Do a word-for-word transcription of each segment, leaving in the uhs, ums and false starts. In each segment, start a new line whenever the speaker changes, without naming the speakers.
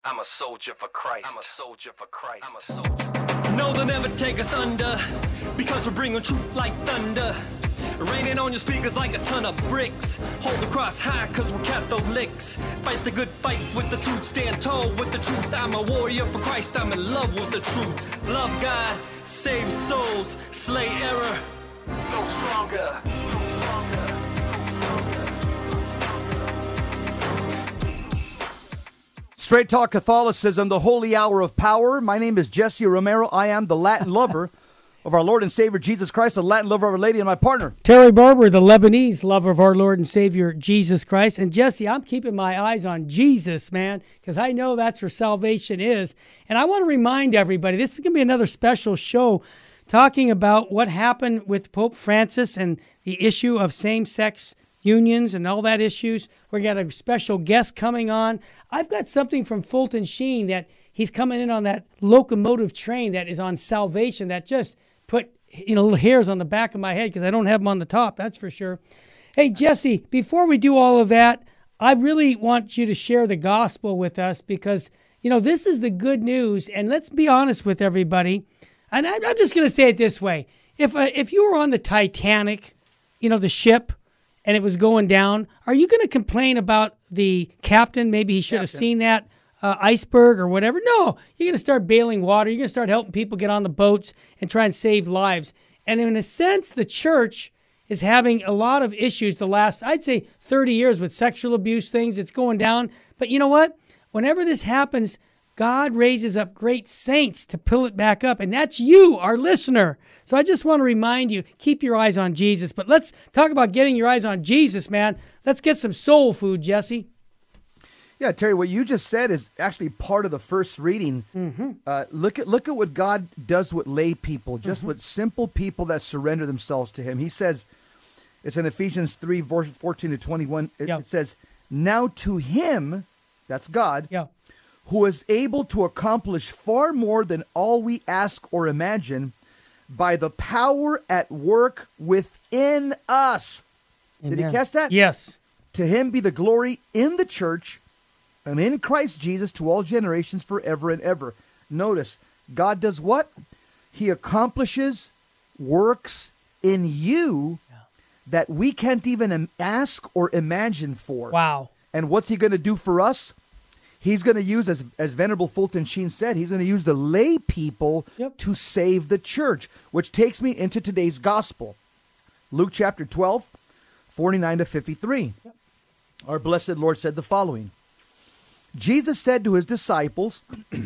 I'm a soldier for Christ. I'm a soldier for Christ. I'm a soldier. No, they'll never take us under, because we're bringing truth like thunder. Raining on your speakers like a ton of bricks. Hold the cross high, cause we're Catholics. Fight the good fight with the truth. Stand tall with the truth. I'm a warrior for Christ. I'm in love with the truth. Love God, save souls, slay error. Go stronger. Go stronger.
Straight Talk Catholicism, the holy hour of power. My name is Jesse Romero. I am the Latin lover of our Lord and Savior Jesus Christ, the Latin lover of Our Lady, and my partner,
Terry Barber, the Lebanese lover of our Lord and Savior Jesus Christ. And Jesse, I'm keeping my eyes on Jesus, man, because I know that's where salvation is. And I want to remind everybody, this is going to be another special show talking about what happened with Pope Francis and the issue of same-sex unions and all that issues. We got a special guest coming on. I've got something from Fulton Sheen that he's coming in on that locomotive train that is on salvation that just put, you know, little hairs on the back of my head because I don't have them on the top, that's for sure. Hey, Jesse, before we do all of that, I really want you to share the gospel with us because, you know, this is the good news. And let's be honest with everybody. And I, I'm just going to say it this way. If uh, if you were on the Titanic, you know, the ship, and it was going down, are you going to complain about the captain? Maybe he should captain. have seen that uh, iceberg or whatever. No, you're going to start bailing water. You're going to start helping people get on the boats and try and save lives. And in a sense, the church is having a lot of issues the last, I'd say, thirty years with sexual abuse things. It's going down. But you know what? Whenever this happens, God raises up great saints to pull it back up. And that's you, our listener. So I just want to remind you, keep your eyes on Jesus. But let's talk about getting your eyes on Jesus, man. Let's get some soul food, Jesse.
Yeah, Terry, what you just said is actually part of the first reading. Mm-hmm. Uh, look at look at what God does with lay people, just mm-hmm. with simple people that surrender themselves to him. He says, it's in Ephesians three, verse fourteen to twenty-one. It, yeah. it says, now to him, that's God,
yeah.
who is able to accomplish far more than all we ask or imagine, by the power at work within us.
Amen.
Did you catch that?
Yes.
To him be the glory in the church and in Christ Jesus to all generations forever and ever. Notice, God does what? He accomplishes works in you yeah. that we can't even ask or imagine for.
Wow.
And what's he going to do for us? He's going to use, as as Venerable Fulton Sheen said, he's going to use the lay people yep. to save the church, which takes me into today's gospel. Luke chapter twelve, forty-nine to fifty-three. Yep. Our blessed Lord said the following. Jesus said to his disciples,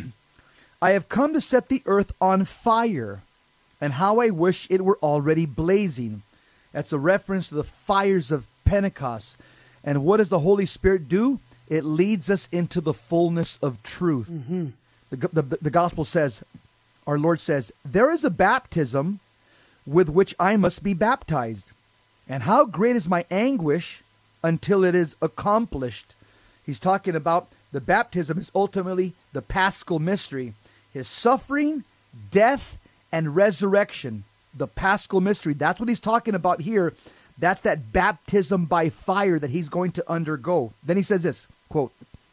I have come to set the earth on fire, and how I wish it were already blazing. That's a reference to the fires of Pentecost. And what does the Holy Spirit do? It leads us into the fullness of truth. Mm-hmm. The, the, the gospel says, our Lord says, there is a baptism with which I must be baptized. And how great is my anguish until it is accomplished. He's talking about the baptism is ultimately the Paschal mystery. His suffering, death, and resurrection. The Paschal mystery. That's what he's talking about here. That's that baptism by fire that he's going to undergo. Then he says this, quote,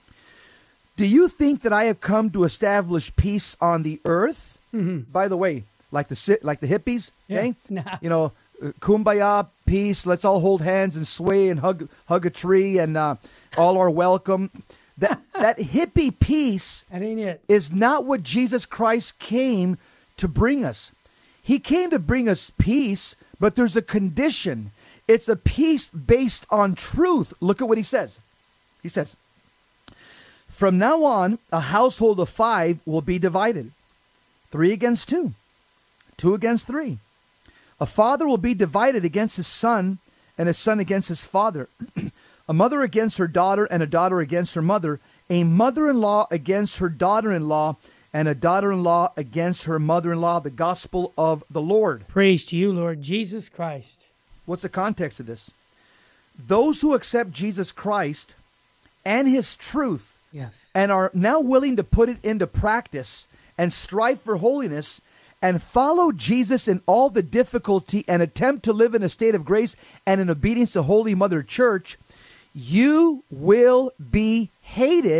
do you think that I have come to establish peace on the earth? Mm-hmm. By the way, like the like the hippies,
yeah.
okay?
Nah.
You know, kumbaya, peace, let's all hold hands and sway and hug hug a tree and uh, all are welcome. That that hippie peace
that ain't it.
Is not what Jesus Christ came to bring us. He came to bring us peace, but there's a condition. It's a peace based on truth. Look at what he says. He says, from now on, a household of five will be divided. Three against two. Two against three. A father will be divided against his son, and a son against his father. A mother against her daughter, and a daughter against her mother. A mother-in-law against her daughter-in-law, and a daughter-in-law against her mother-in-law. The gospel of the Lord.
Praise to you, Lord Jesus Christ.
What's the context of this? Those who accept Jesus Christ and his truth
yes.
and are now willing to put it into practice and strive for holiness and follow Jesus in all the difficulty and attempt to live in a state of grace and in obedience to Holy Mother Church, you will be hated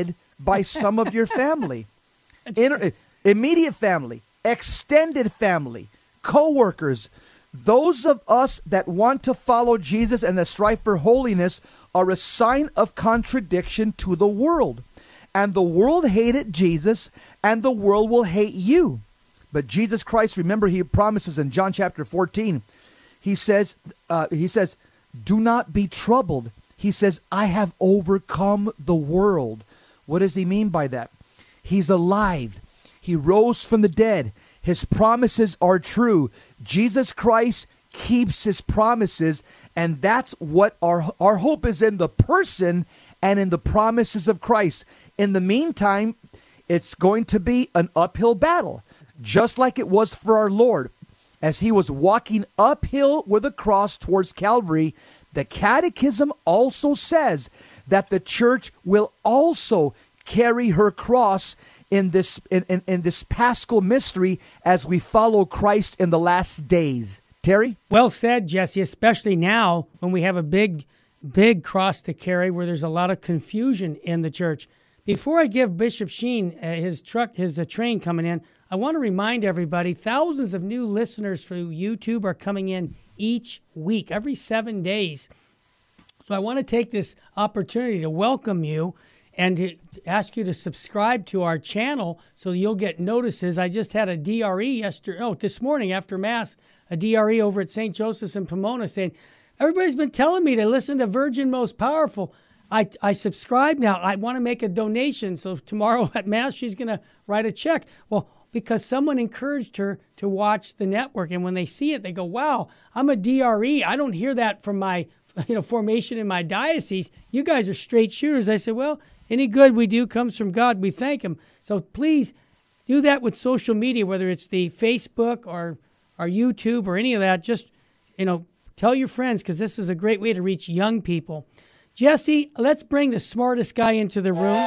by some of your family. Inter- immediate family, extended family, co-workers. Those of us that want to follow Jesus and that strive for holiness are a sign of contradiction to the world. And the world hated Jesus, and the world will hate you. But Jesus Christ, remember, he promises in John chapter fourteen, he says, uh, he says, do not be troubled. He says, I have overcome the world. What does he mean by that? He's alive. He rose from the dead. His promises are true. Jesus Christ keeps his promises, and that's what our, our hope is, in the person and in the promises of Christ. In the meantime, it's going to be an uphill battle, just like it was for our Lord. As he was walking uphill with a cross towards Calvary, the Catechism also says that the church will also carry her cross in this in, in, in this Paschal mystery as we follow Christ in the last days. Terry?
Well said, Jesse, especially now when we have a big, big cross to carry where there's a lot of confusion in the church. Before I give Bishop Sheen uh, his truck, his uh, train coming in, I want to remind everybody, thousands of new listeners through YouTube are coming in each week, every seven days. So I want to take this opportunity to welcome you and to ask you to subscribe to our channel so you'll get notices. I just had a D R E yesterday, oh, this morning after Mass, a D R E over at Saint Joseph's in Pomona saying, everybody's been telling me to listen to Virgin Most Powerful. I, I subscribe now. I want to make a donation. So tomorrow at Mass, she's going to write a check. Well, because someone encouraged her to watch the network. And when they see it, they go, wow, I'm a D R E. I don't hear that from my you know, formation in my diocese. You guys are straight shooters. I said, well, any good we do comes from God. We thank him. So please do that with social media, whether it's the Facebook or, or YouTube or any of that. Just, you know, tell your friends, because this is a great way to reach young people. Jesse, let's bring the smartest guy into the room.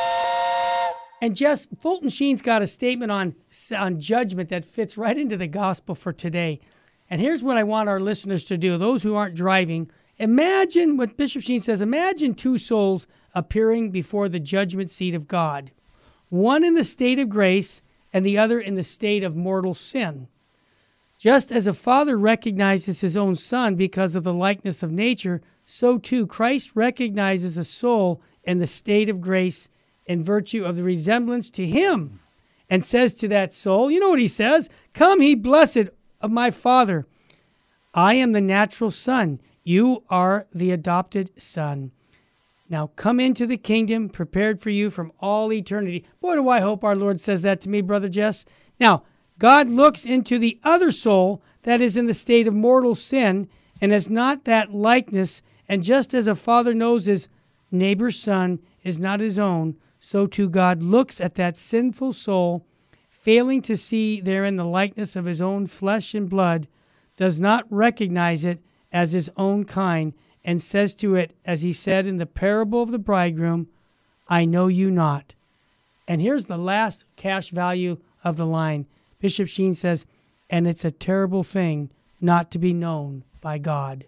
And Jess, Fulton Sheen's got a statement on, on judgment that fits right into the gospel for today. And here's what I want our listeners to do, those who aren't driving. Imagine what Bishop Sheen says, imagine two souls appearing before the judgment seat of God, one in the state of grace and the other in the state of mortal sin. Just as a father recognizes his own son because of the likeness of nature, so too Christ recognizes a soul in the state of grace in virtue of the resemblance to him, and says to that soul, you know what he says? Come, ye blessed of my Father. I am the natural son. You are the adopted son. Now come into the kingdom prepared for you from all eternity. Boy, do I hope our Lord says that to me, Brother Jess. Now, God looks into the other soul that is in the state of mortal sin and has not that likeness. And just as a father knows his neighbor's son is not his own, so too God looks at that sinful soul, failing to see therein the likeness of his own flesh and blood, does not recognize it as his own kind, and says to it, as he said in the parable of the bridegroom, I know you not. And here's the last cash value of the line. Bishop Sheen says, and it's a terrible thing not to be known by God.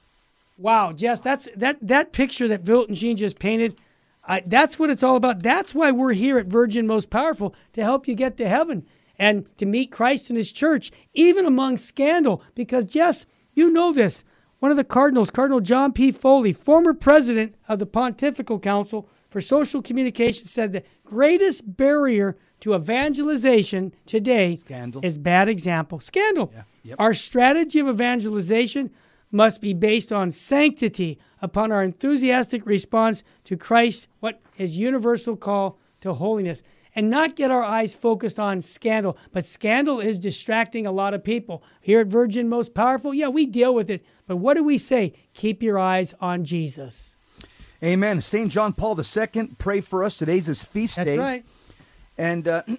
Wow, Jess, that's that that picture that Fulton Sheen just painted, I, that's what it's all about. That's why we're here at Virgin Most Powerful, to help you get to heaven and to meet Christ in his church, even among scandal. Because, Jess, you know this. One of the cardinals, Cardinal John P. Foley, former president of the Pontifical Council for Social Communication, said the greatest barrier to evangelization today
Scandal.
is bad example. Scandal.
Yeah. Yep.
Our strategy of evangelization must be based on sanctity, upon our enthusiastic response to Christ, what his universal call to holiness, and not get our eyes focused on scandal. But scandal is distracting a lot of people. Here at Virgin Most Powerful, yeah, we deal with it. But what do we say? Keep your eyes on Jesus.
Amen. Saint John Paul the Second, pray for us. Today's his feast
That's
day.
That's right.
And uh,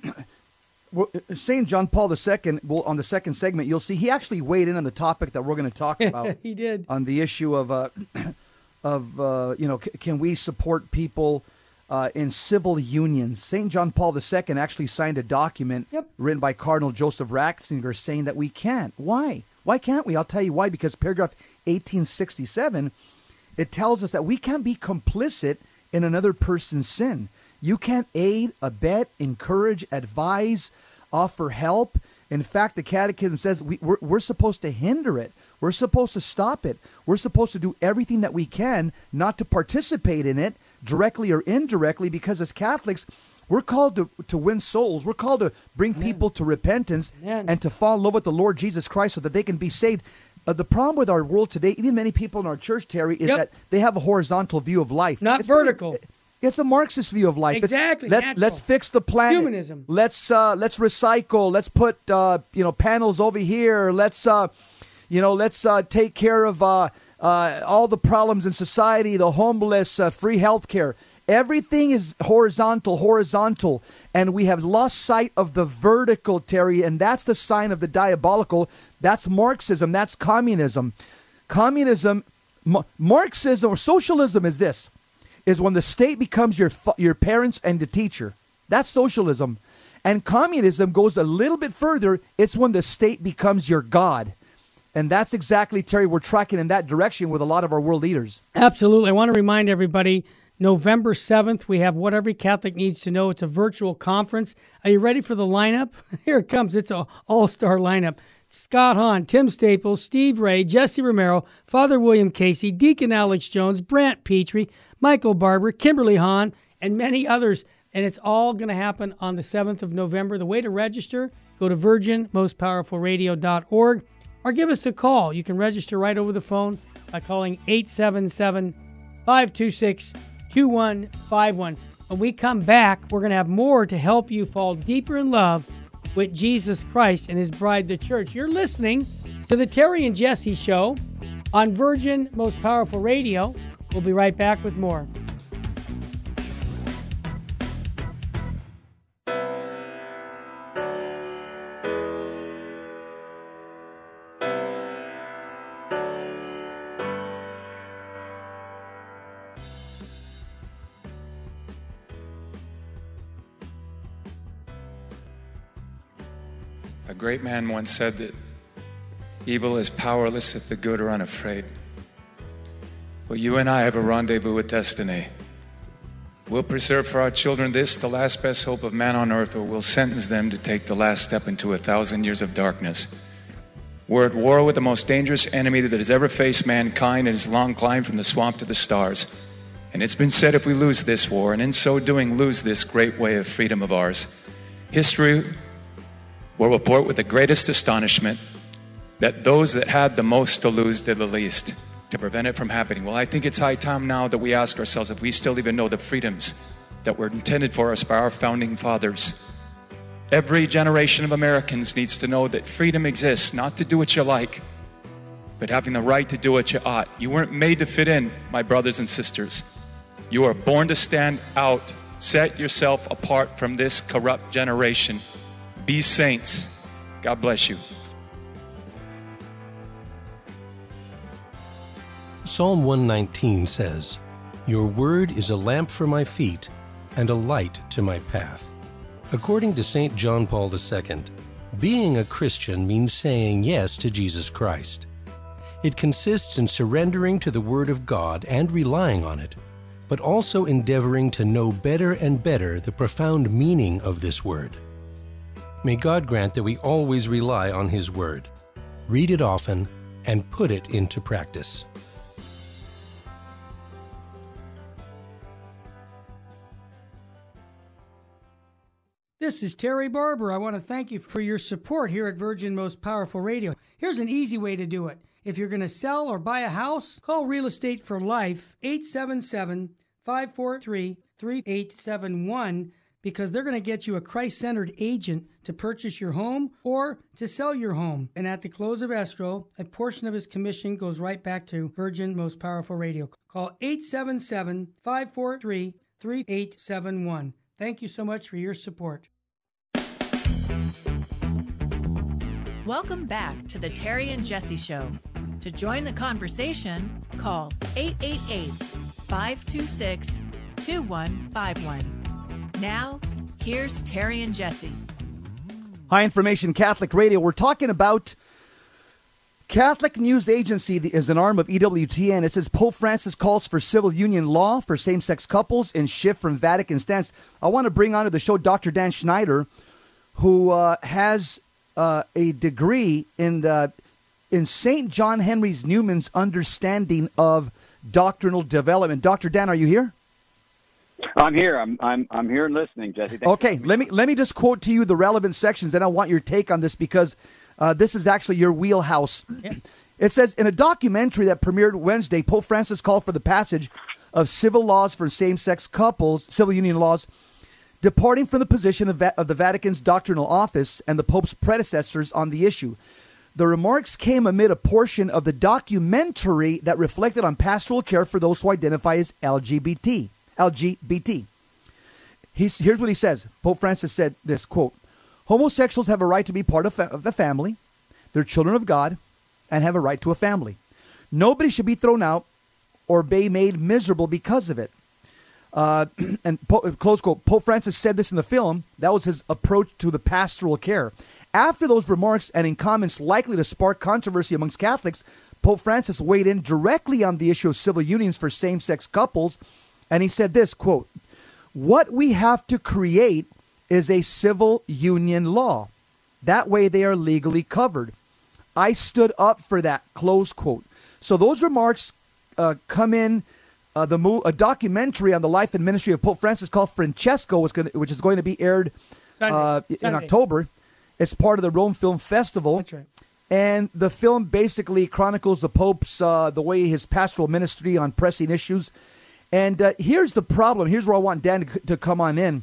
Saint John Paul the Second, well, on the second segment, you'll see he actually weighed in on the topic that we're going to talk about.
He did.
On the issue of, uh, of uh, you know, c- can we support people uh, in civil unions? Saint John Paul the Second actually signed a document
Yep.
written by Cardinal Joseph Ratzinger saying that we can't. Why? Why can't we? I'll tell you why. Because paragraph eighteen sixty-seven, it tells us that we can't be complicit in another person's sin. You can't aid, abet, encourage, advise, offer help. In fact, the Catechism says we, we're, we're supposed to hinder it. We're supposed to stop it. We're supposed to do everything that we can not to participate in it directly or indirectly, because as Catholics, we're called to, to win souls. We're called to bring Amen. people to repentance Amen. and to fall in love with the Lord Jesus Christ so that they can be saved. Uh, the problem with our world today, even many people in our church, Terry, is yep. that they have a horizontal view of life.
Not
it's
vertical.
Pretty, it's a Marxist view of life.
Exactly.
Let's, let's fix the planet.
Humanism.
Let's uh, let's recycle. Let's put uh, you know panels over here. Let's uh, you know let's uh, take care of uh, uh, all the problems in society, the homeless, uh, free health care. Everything is horizontal, horizontal, and we have lost sight of the vertical, Terry, and that's the sign of the diabolical. That's Marxism. That's communism. Communism, Ma- Marxism, or socialism is this, is when the state becomes your your parents and the teacher. That's socialism. And communism goes a little bit further. It's when the state becomes your God. And that's exactly, Terry, we're tracking in that direction with a lot of our world leaders.
Absolutely. I want to remind everybody, November seventh, we have What Every Catholic Needs to Know. It's a virtual conference. Are you ready for the lineup? Here it comes. It's an all-star lineup. Scott Hahn, Tim Staples, Steve Ray, Jesse Romero, Father William Casey, Deacon Alex Jones, Brant Petrie, Michael Barber, Kimberly Hahn, and many others. And it's all going to happen on the seventh of November. The way to register, go to virgin most powerful radio dot org or give us a call. You can register right over the phone by calling eight seven seven, five two six, two one five one. When we come back, we're going to have more to help you fall deeper in love with Jesus Christ and his bride, the church. You're listening to the Terry and Jesse Show on Virgin Most Powerful Radio. We'll be right back with more.
A great man once said that evil is powerless if the good are unafraid. But you and I have a rendezvous with destiny. We'll preserve for our children this, the last best hope of man on earth, or we'll sentence them to take the last step into a thousand years of darkness. We're at war with the most dangerous enemy that has ever faced mankind in his long climb from the swamp to the stars. And it's been said if we lose this war, and in so doing lose this great way of freedom of ours, history will report with the greatest astonishment that those that had the most to lose did the least to prevent it from happening. Well, I think it's high time now that we ask ourselves if we still even know the freedoms that were intended for us by our founding fathers. Every generation of Americans needs to know that freedom exists, not to do what you like, but having the right to do what you ought. You weren't made to fit in, my brothers and sisters. You are born to stand out. Set yourself apart from this corrupt generation. Be saints. God bless you.
Psalm one nineteen says, "Your word is a lamp for my feet and a light to my path." According to Saint John Paul the Second, being a Christian means saying yes to Jesus Christ. It consists in surrendering to the Word of God and relying on it, but also endeavoring to know better and better the profound meaning of this Word. May God grant that we always rely on His Word, read it often, and put it into practice.
This is Terry Barber. I want to thank you for your support here at Virgin Most Powerful Radio. Here's an easy way to do it. If you're going to sell or buy a house, call Real Estate for Life, eight seven seven, five four three, three eight seven one, because they're going to get you a Christ-centered agent to purchase your home or to sell your home. And at the close of escrow, a portion of his commission goes right back to Virgin Most Powerful Radio. Call eight seven seven, five four three, three eight seven one. Thank you so much for your support.
Welcome back to the Terry and Jesse Show. To join the conversation, call eight eight eight, five two six, two one five one. Now, here's Terry and Jesse.
High Information Catholic Radio. We're talking about Catholic News Agency is an arm of E W T N. It says Pope Francis calls for civil union law for same-sex couples in shift from Vatican stance. I want to bring onto the show Doctor Dan Schneider, who uh, has uh, a degree in the, in Saint John Henry Newman's understanding of doctrinal development. Doctor Dan, are you here?
I'm here. I'm I'm I'm here and listening, Jesse. Thank
okay,
you.
let me let me just quote to you the relevant sections, and I want your take on this because uh, this is actually your wheelhouse. Yeah. It says, in a documentary that premiered Wednesday, Pope Francis called for the passage of civil laws for same-sex couples, civil union laws, departing from the position of, Va- of the Vatican's doctrinal office and the Pope's predecessors on the issue. The remarks came amid a portion of the documentary that reflected on pastoral care for those who identify as L G B T. L G B T. He's, here's what he says. Pope Francis said this, quote, homosexuals have a right to be part of, fa- of the family. They're children of God and have a right to a family. Nobody should be thrown out or be made miserable because of it. Uh, and po- close quote, Pope Francis said this in the film. That was his approach to the pastoral care. After those remarks and in comments likely to spark controversy amongst Catholics, Pope Francis weighed in directly on the issue of civil unions for same-sex couples. And he said this, quote, what we have to create is a civil union law. That way they are legally covered. I stood up for that, close quote. So those remarks uh, come in uh, the mo- a documentary on the life and ministry of Pope Francis called Francesco, was gonna, which is going to be aired uh, in October. It's part of the Rome Film Festival.
That's right.
And the film basically chronicles the Pope's, uh, the way his pastoral ministry on pressing issues. And uh, here's the problem. Here's where I want Dan to, to come on in.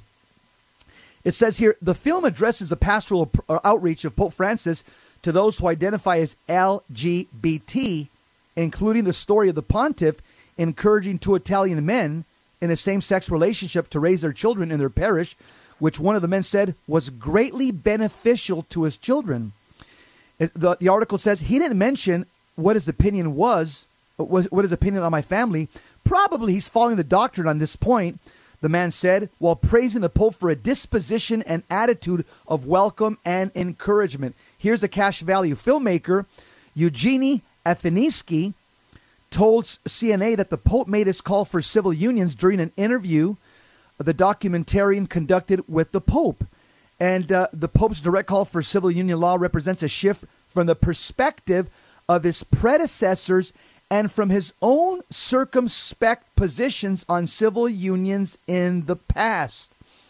It says here, the film addresses the pastoral outreach of Pope Francis to those who identify as L G B T, including the story of the pontiff encouraging two Italian men in a same-sex relationship to raise their children in their parish, which one of the men said was greatly beneficial to his children. It, the, the article says he didn't mention what his opinion was, was, what his opinion on my family. Probably he's following the doctrine on this point, the man said, while praising the Pope for a disposition and attitude of welcome and encouragement. Here's the cash value. Filmmaker Eugenie Afaniski told C N A that the Pope made his call for civil unions during an interview the documentarian conducted with the Pope. And uh, the Pope's direct call for civil union law represents a shift from the perspective of his predecessors and from his own circumspect positions on civil unions in the past.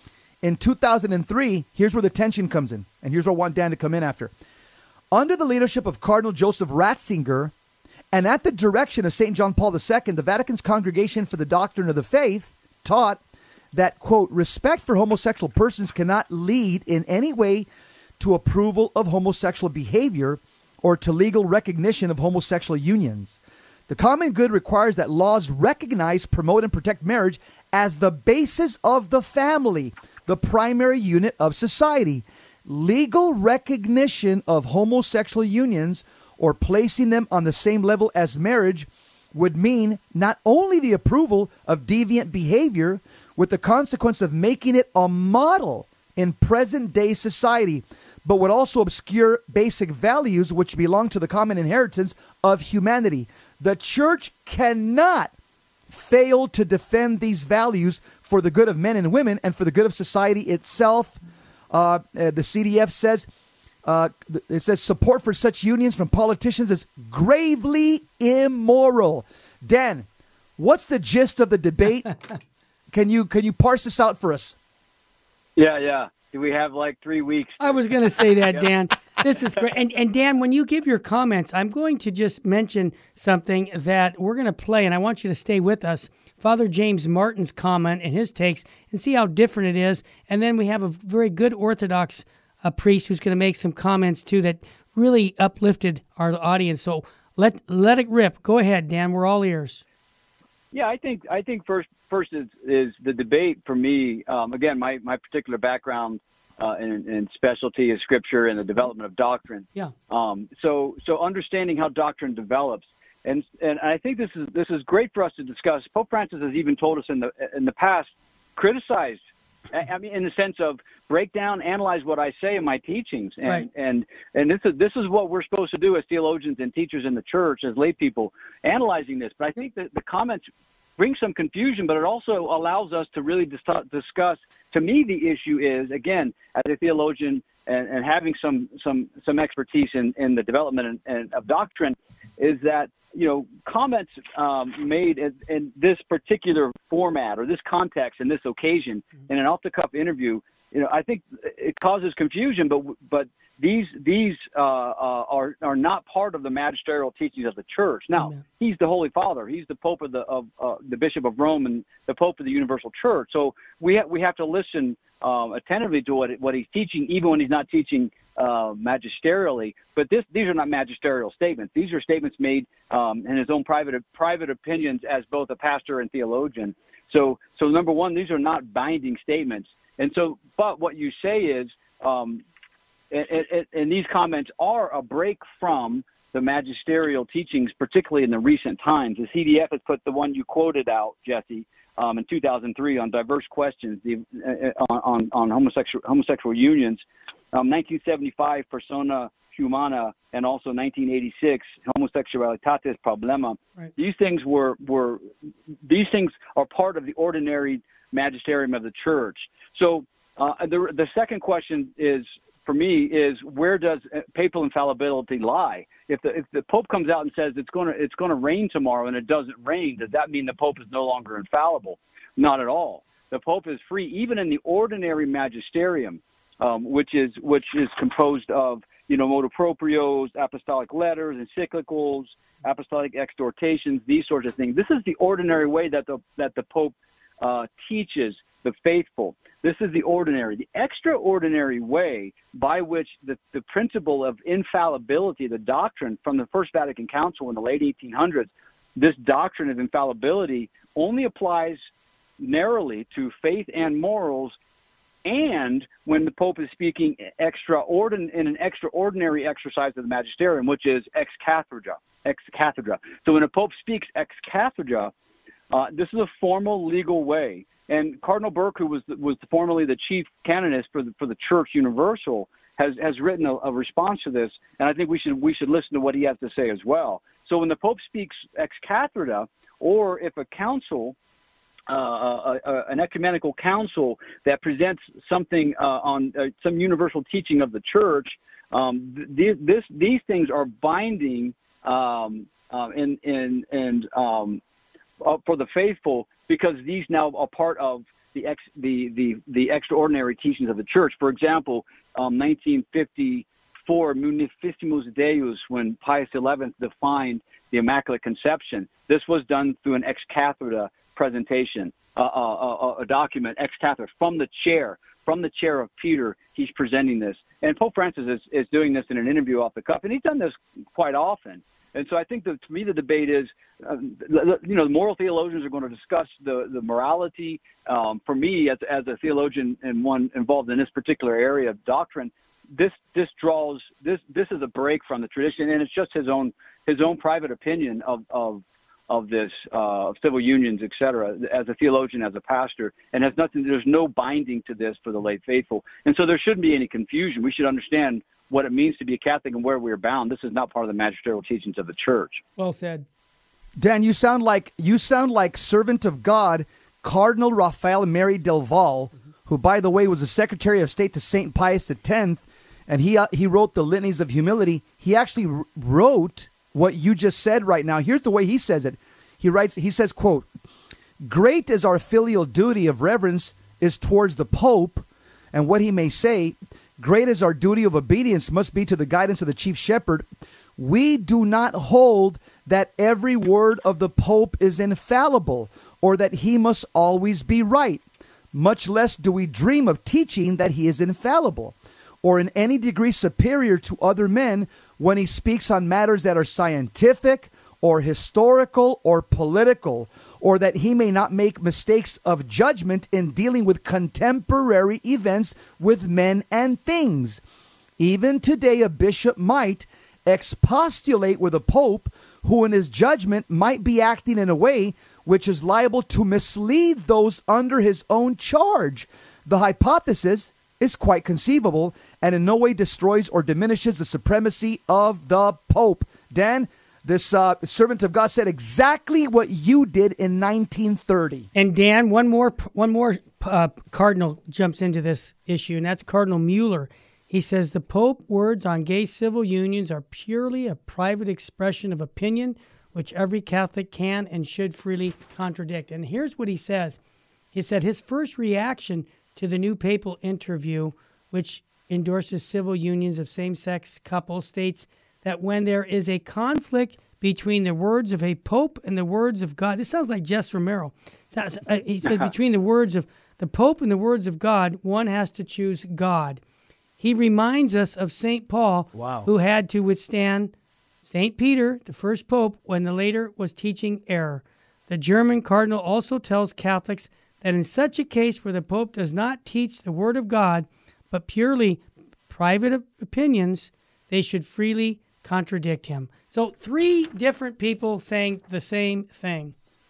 In two thousand three, here's where the tension comes in, and here's where I want Dan to come in after. Under the leadership of Cardinal Joseph Ratzinger, and at the direction of Saint John Paul the Second, the Vatican's Congregation for the Doctrine of the Faith taught that, quote, respect for homosexual persons cannot lead in any way to approval of homosexual behavior or to legal recognition of homosexual unions. The common good requires that laws recognize, promote, and protect marriage as the basis of the family, the primary unit of society. Legal recognition of homosexual unions or placing them on the same level as marriage would mean not only the approval of deviant behavior, with the consequence of making it a model in present-day society, but would also obscure basic values which belong to the common inheritance of humanity. The church cannot fail to defend these values for the good of men and women and for the good of society itself. Uh, uh, the C D F says, uh, it says support for such unions from politicians is gravely immoral. Dan, what's the gist of the debate? Can you can you parse this out for us?
Yeah, yeah. Do we have like three weeks?
I was going to say that, Dan. This is great. And, and Dan, when you give your comments, I'm going to just mention something that we're going to play, and I want you to stay with us. Father James Martin's comment and his takes, and see how different it is. And then we have a very good Orthodox uh, priest who's going to make some comments, too, that really uplifted our audience. So let let it rip. Go ahead, Dan. We're all ears.
Yeah, I think I think first first is, is the debate for me. Um, again, my, my particular background uh, in, in specialty is Scripture and the development of doctrine.
Yeah.
Um, so so understanding how doctrine develops, and and I think this is this is great for us to discuss. Pope Francis has even told us in the in the past, criticized I, I mean, in the sense of break down, analyze what I say in my teachings, and
Right.
and and this is this is what we're supposed to do as theologians and teachers in the church, as lay people, analyzing this. But I think that the comments bring some confusion, but it also allows us to really dis- discuss. To me, the issue is, again, as a theologian and, and having some some some expertise in, in the development and, and of doctrine, is that, you know, comments um, made in, in this particular format or this context and this occasion in an off-the-cuff interview, you know, I think it causes confusion. But but these these uh, uh, are are not part of the magisterial teachings of the church. Now,
Amen.
He's the Holy Father. He's the Pope of the of uh, the Bishop of Rome and the Pope of the Universal Church. So we ha- we have to listen um, attentively to what what he's teaching, even when he's not teaching uh, magisterially. But this these are not magisterial statements. These are statements made um, in his own private private opinions as both a pastor and theologian. So so number one, these are not binding statements. And so, but what you say is, um, and, and, and these comments are a break from the magisterial teachings, particularly in the recent times. The C D F has put the one you quoted out, Jesse, um, in two thousand three on diverse questions the, uh, on, on homosexual homosexual unions, um, nineteen seventy-five persona humana, and also nineteen eighty-six homosexualitatis problema.
Right.
These things were were these things are part of the ordinary magisterium of the church. So uh, the the second question is, for me, is where does papal infallibility lie? If the if the Pope comes out and says it's going to it's going to rain tomorrow and it doesn't rain, does that mean the Pope is no longer infallible? Not at all. The Pope is free, even in the ordinary magisterium, um, which is which is composed of, you know, motu proprios, apostolic letters, encyclicals, apostolic exhortations, these sorts of things. This is the ordinary way that the that the Pope uh, teaches the faithful. This is the ordinary. The extraordinary way by which the, the principle of infallibility, the doctrine from the First Vatican Council in the late eighteen hundreds, this doctrine of infallibility only applies narrowly to faith and morals, and when the Pope is speaking extraordin- in an extraordinary exercise of the magisterium, which is ex cathedra. Ex cathedra. So when a Pope speaks ex cathedra, uh, this is a formal legal way. And Cardinal Burke, who was was formerly the chief canonist for the for the Church Universal, has has written a, a response to this, and I think we should we should listen to what he has to say as well. So when the Pope speaks ex cathedra, or if a council, uh, a, a, an ecumenical council that presents something uh, on uh, some universal teaching of the Church, um, th- this these things are binding um, uh, in in and um, uh, for the faithful, because these now are part of the ex, the, the, the extraordinary teachings of the Church. For example, um, nineteen fifty-four, Munifissimus Deus, when Pius the eleventh defined the Immaculate Conception, this was done through an ex cathedra presentation, uh, a, a document ex cathedra from the chair, from the chair of Peter. He's presenting this, and Pope Francis is, is doing this in an interview off the cuff, and he's done this quite often. And so I think that, to me, the debate is, uh, you know, the moral theologians are going to discuss the, the morality. Um, for me, as, as a theologian and one involved in this particular area of doctrine, this this draws this this is a break from the tradition, and it's just his own his own private opinion of of of this uh, of civil unions, et cetera. As a theologian, as a pastor, and has nothing. There's no binding to this for the lay faithful, and so there shouldn't be any confusion. We should understand what it means to be a Catholic and where we're bound. This is not part of the magisterial teachings of the Church.
Well said.
Dan, you sound like you sound like servant of God, Cardinal Raphael Mary Del Val, mm-hmm. who, by the way, was the Secretary of State to Saint Pius the tenth, and he uh, he wrote the Litanies of Humility. He actually r- wrote what you just said right now. Here's the way he says it. He writes. He says, "Quote: Great as our filial duty of reverence is towards the Pope, and what he may say, great as our duty of obedience must be to the guidance of the chief shepherd, we do not hold that every word of the Pope is infallible, or that he must always be right. Much less do we dream of teaching that he is infallible, or in any degree superior to other men when he speaks on matters that are scientific, or historical, or political, or that he may not make mistakes of judgment in dealing with contemporary events with men and things. Even today a bishop might expostulate with a pope who in his judgment might be acting in a way which is liable to mislead those under his own charge. The hypothesis is quite conceivable and in no way destroys or diminishes the supremacy of the Pope. Dan, this uh, servant of God said exactly what you did in nineteen thirty.
And Dan, one more one more uh, cardinal jumps into this issue, and that's Cardinal Mueller. He says the Pope's words on gay civil unions are purely a private expression of opinion, which every Catholic can and should freely contradict. And here's what he says. He said his first reaction to the new papal interview, which endorses civil unions of same-sex couples, states that when there is a conflict between the words of a pope and the words of God, this sounds like Jess Romero. He said between the words of the Pope and the words of God, one has to choose God. He reminds us of Saint Paul,
wow.
who had to withstand Saint Peter, the first pope, when the later was teaching error. The German cardinal also tells Catholics that in such a case where the Pope does not teach the Word of God, but purely private opinions, they should freely contradict him. So three different people saying the same thing.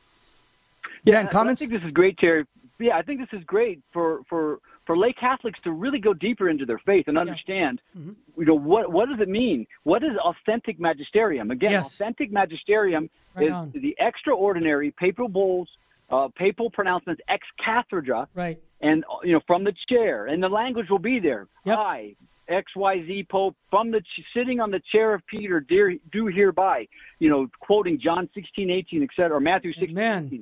Yeah,
Dan, comments?
I think this is great, Terry. Yeah, I think this is great for, for, for lay Catholics to really go deeper into their faith and understand, yeah. mm-hmm. you know, what what does it mean? What is authentic magisterium? Again, yes. authentic magisterium right is on. the extraordinary papal bulls, uh, papal pronouncements ex cathedra,
right?
And you know, from the chair, and the language will be there.
Yep.
I, X Y Z Pope, from the sitting on the chair of Peter, dear, do hereby, you know, quoting John sixteen eighteen, et cetera, or Matthew sixteen eighteen.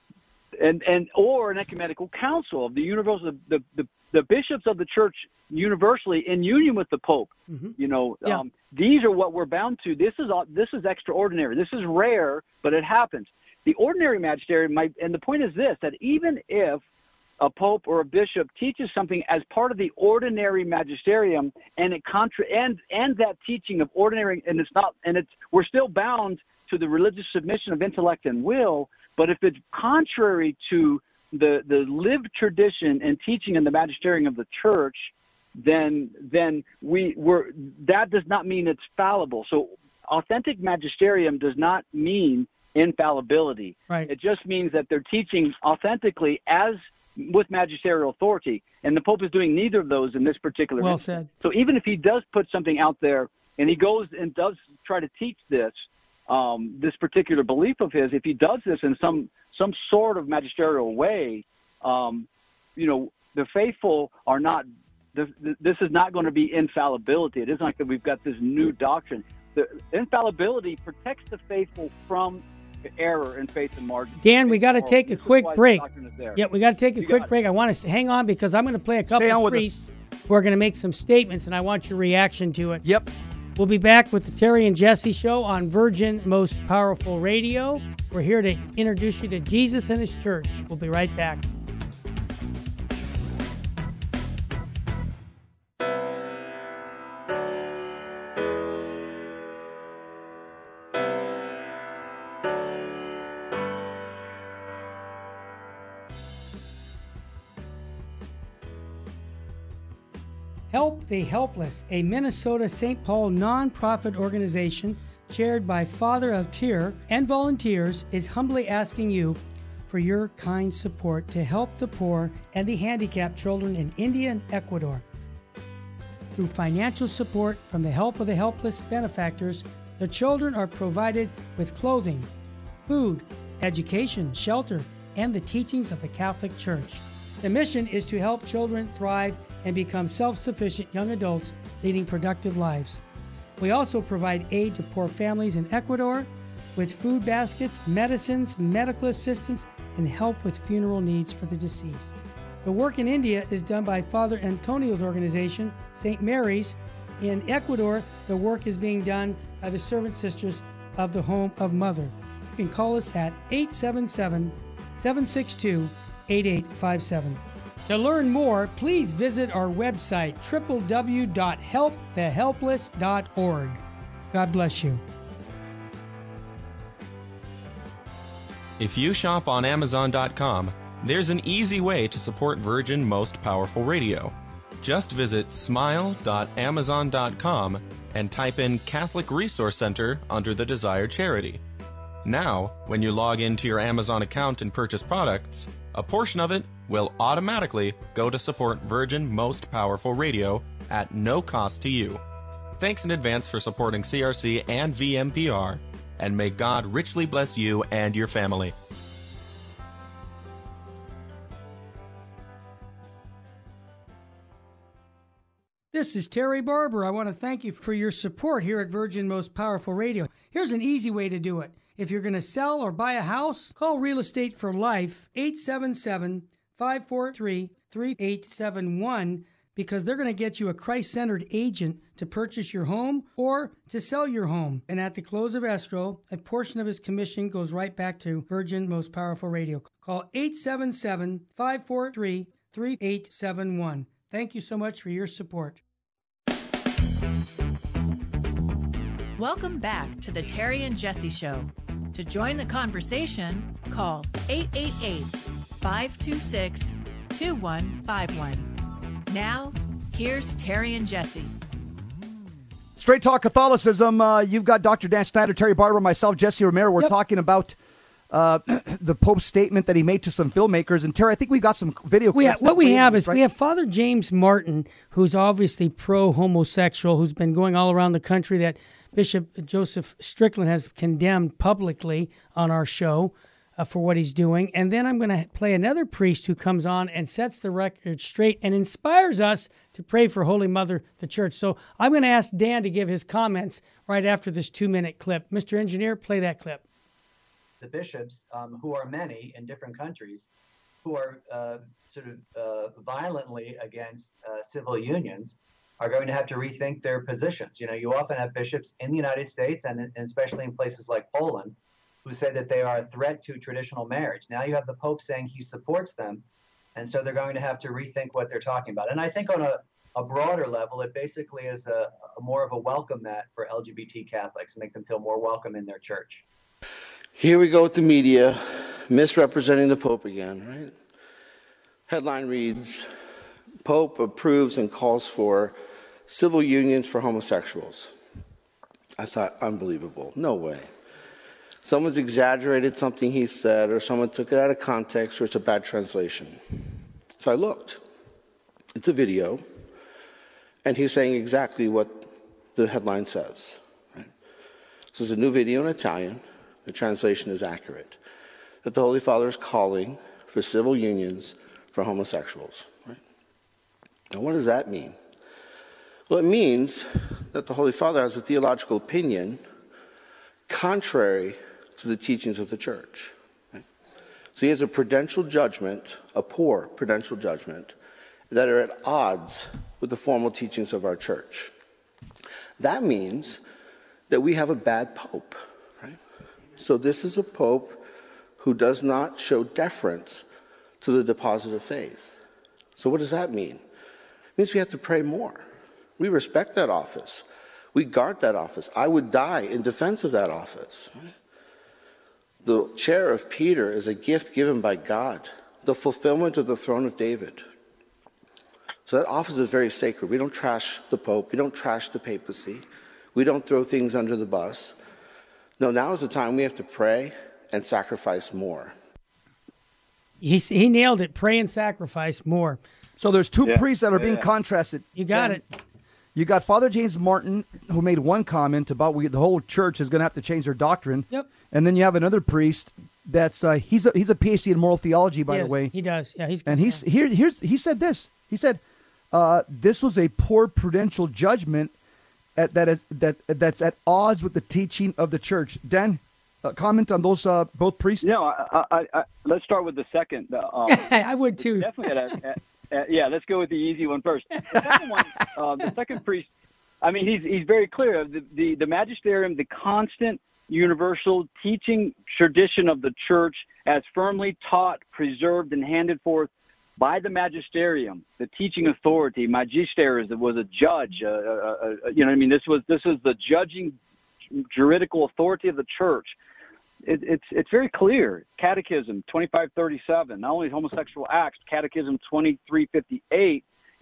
And and or an ecumenical council of the universal the, the the bishops of the church universally in union with the Pope. Mm-hmm. You know,
yeah.
um, these are what we're bound to. This is this is extraordinary. This is rare, but it happens. The ordinary magisterium might, and the point is this: that even if a pope or a bishop teaches something as part of the ordinary magisterium, and it contra and and that teaching of ordinary, and it's not, and it's we're still bound to the religious submission of intellect and will. But if it's contrary to the, the lived tradition and teaching in the magisterium of the church, then then we were that does not mean it's fallible. So authentic magisterium does not mean infallibility.
Right.
It just means that they're teaching authentically as with magisterial authority, and the Pope is doing neither of those in this particular
well
instance.
said.
So even if he does put something out there and he goes and does try to teach this, Um, this particular belief of his, if he does this in some some sort of magisterial way, um, you know, the faithful are not. The, the, this is not going to be infallibility. It isn't like that we've got this new doctrine. The infallibility protects the faithful from error in faith and margin.
Dan, we got to take a quick break. Yeah, we got to take a
you
quick break. I want to hang on because I'm going to play a couple of priests who are going to make some statements, and I want your reaction to it.
Yep.
We'll be back with the Terry and Jesse Show on Virgin Most Powerful Radio. We're here to introduce you to Jesus and His church. We'll be right back. Help the Helpless, a Minnesota Saint Paul nonprofit organization chaired by Father of Tyr and volunteers, is humbly asking you for your kind support to help the poor and the handicapped children in India and Ecuador. Through financial support from the Help of the Helpless benefactors, the children are provided with clothing, food, education, shelter, and the teachings of the Catholic Church. The mission is to help children thrive and become self-sufficient young adults leading productive lives. We also provide aid to poor families in Ecuador with food baskets, medicines, medical assistance, and help with funeral needs for the deceased. The work in India is done by Father Antonio's organization, Saint Mary's. In Ecuador, the work is being done by the Servant Sisters of the Home of Mother. You can call us at eight seven seven, seven six two, eight eight five seven. To learn more, please visit our website, w w w dot help the helpless dot org. God bless you.
If you shop on amazon dot com, there's an easy way to support Virgin Most Powerful Radio. Just visit smile dot amazon dot com and type in Catholic Resource Center under the desired charity. Now, when you log into your Amazon account and purchase products, a portion of it will automatically go to support Virgin Most Powerful Radio at no cost to you. Thanks in advance for supporting C R C and V M P R, and may God richly bless you and your family.
This is Terry Barber. I want to thank you for your support here at Virgin Most Powerful Radio. Here's an easy way to do it. If you're going to sell or buy a house, call Real Estate for Life, eight seven seven, five four three, three eight seven one, because they're going to get you a Christ-centered agent to purchase your home or to sell your home. And at the close of escrow, a portion of his commission goes right back to Virgin Most Powerful Radio. Call eight seven seven, five four three, three eight seven one. Thank you so much for your support.
Welcome back to the Terry and Jesse Show. To join the conversation, call eight eight eight, five two six, two one five one. Now, here's Terry and Jesse.
Straight Talk Catholicism. Uh, you've got Doctor Dan Snyder, Terry Barber, myself, Jesse Romero. We're
Yep.
talking about uh, the Pope's statement that he made to some filmmakers. And Terry, I think we've got some video
We
clips.
have, what we
that-
have is
right?
we have Father James Martin, who's obviously pro-homosexual, who's been going all around the country, that Bishop Joseph Strickland has condemned publicly on our show uh, for what he's doing. And then I'm going to play another priest who comes on and sets the record straight and inspires us to pray for Holy Mother, the Church. So I'm going to ask Dan to give his comments right after this two-minute clip. Mister Engineer, play that clip.
The bishops, um, who are many in different countries, who are uh, sort of uh, violently against uh, civil unions, are going to have to rethink their positions. You know, you often have bishops in the United States and, and especially in places like Poland who say that they are a threat to traditional marriage. Now you have the Pope saying he supports them, and so they're going to have to rethink what they're talking about. And I think on a, a broader level, it basically is a, a more of a welcome mat for L G B T Catholics, make them feel more welcome in their church.
Here we go with the media, misrepresenting the Pope again, right? Headline reads, Pope approves and calls for civil unions for homosexuals. I thought, unbelievable. No way. Someone's exaggerated something he said, or someone took it out of context, or it's a bad translation. So I looked. It's a video, and he's saying exactly what the headline says. Right? This is a new video in Italian. The translation is accurate. That the Holy Father is calling for civil unions for homosexuals. Right? Now, what does that mean? Well, it means that the Holy Father has a theological opinion contrary to the teachings of the Church. Right? So he has a prudential judgment, a poor prudential judgment, that are at odds with the formal teachings of our Church. That means that we have a bad Pope. Right? So this is a Pope who does not show deference to the deposit of faith. So what does that mean? It means we have to pray more. We respect that office. We guard that office. I would die in defense of that office. Right? The chair of Peter is a gift given by God, the fulfillment of the throne of David. So that office is very sacred. We don't trash the Pope. We don't trash the papacy. We don't throw things under the bus. No, now is the time we have to pray and sacrifice more.
He, he nailed it. Pray and sacrifice more.
So there's two
Yeah.
priests that are being
Yeah.
contrasted.
You got
And
it.
You got Father James Martin, who made one comment about we, the whole church is going to have to change their doctrine.
Yep.
And then you have another priest that's uh, he's a he's a PhD in moral theology, by
He
the
is.
way.
He does. Yeah, he's good.
And he's here. Here's he said this. He said uh, this was a poor prudential judgment at, that is that that's at odds with the teaching of the church. Dan, uh, comment on those uh, both priests.
No, I, I, I, let's start with the second. Uh, um,
I would too.
Definitely. At a, at, at, yeah, let's go with the easy one first. The second one, uh, the second priest. I mean, he's he's very clear. The, the the magisterium, the constant, universal teaching tradition of the church, as firmly taught, preserved, and handed forth by the magisterium, the teaching authority. Magister was a judge. Uh, uh, uh, you know, what I mean, this was this was the judging juridical authority of the church. It, it's it's very clear. Catechism twenty-five thirty-seven. Not only homosexual acts, Catechism twenty-three fifty-eight.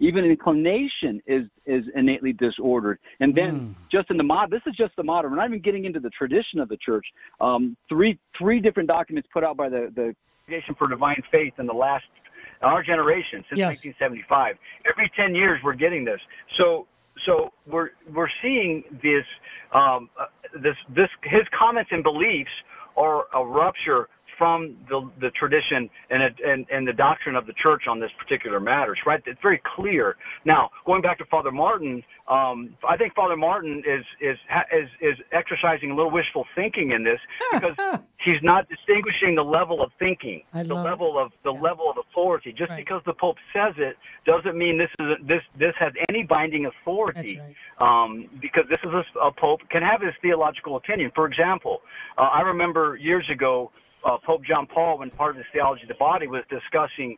even inclination is is innately disordered. And then mm. just in the mod, this is just the modern. We're not even getting into the tradition of the church. Um, three three different documents put out by the the Congregation for Divine Faith in the last our generation since yes. nineteen seventy-five. Every ten years, we're getting this. So so we're we're seeing this um, uh, this this his comments and beliefs are a rupture from the the tradition and, and and the doctrine of the church on this particular matters, right? It's very clear. Now, going back to Father Martin, um, I think Father Martin is is is is exercising a little wishful thinking in this because he's not distinguishing the level of thinking,
I
the
love
level
it.
of the
yeah.
level of authority. Just
right.
because the Pope says it doesn't mean this is a, this this has any binding authority.
That's
right. Um, because this is a, a Pope can have his theological opinion. For example, uh, I remember years ago. Uh, Pope John Paul, when part of his theology of the body, was discussing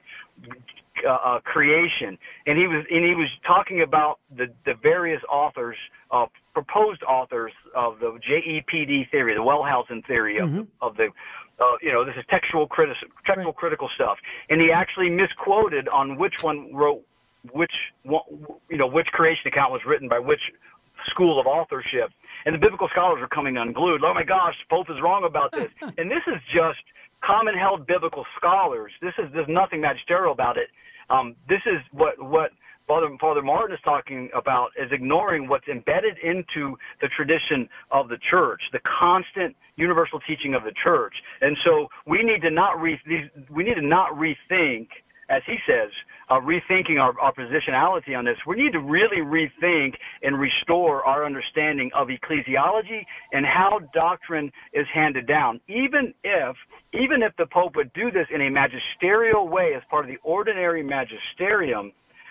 uh, uh, creation, and he was and he was talking about the, the various authors, uh, proposed authors of the J E P D theory, the Wellhausen theory of, mm-hmm. of the, uh, you know, this is textual critical textual right. critical stuff, and he actually misquoted on which one wrote which you know which creation account was written by which school of authorship. And the biblical scholars are coming unglued. Oh, my gosh, Pope is wrong about this. And this is just common-held biblical scholars. This is There's nothing magisterial about it. Um, this is what what Father, Father Martin is talking about, is ignoring what's embedded into the tradition of the church, the constant universal teaching of the church. And so we need to not re- these, we need to not rethink, as he says, uh, rethinking our, our positionality on this. We need to really rethink and restore our understanding of ecclesiology and how doctrine is handed down. Even if, even if the Pope would do this in a magisterial way as part of the ordinary magisterium,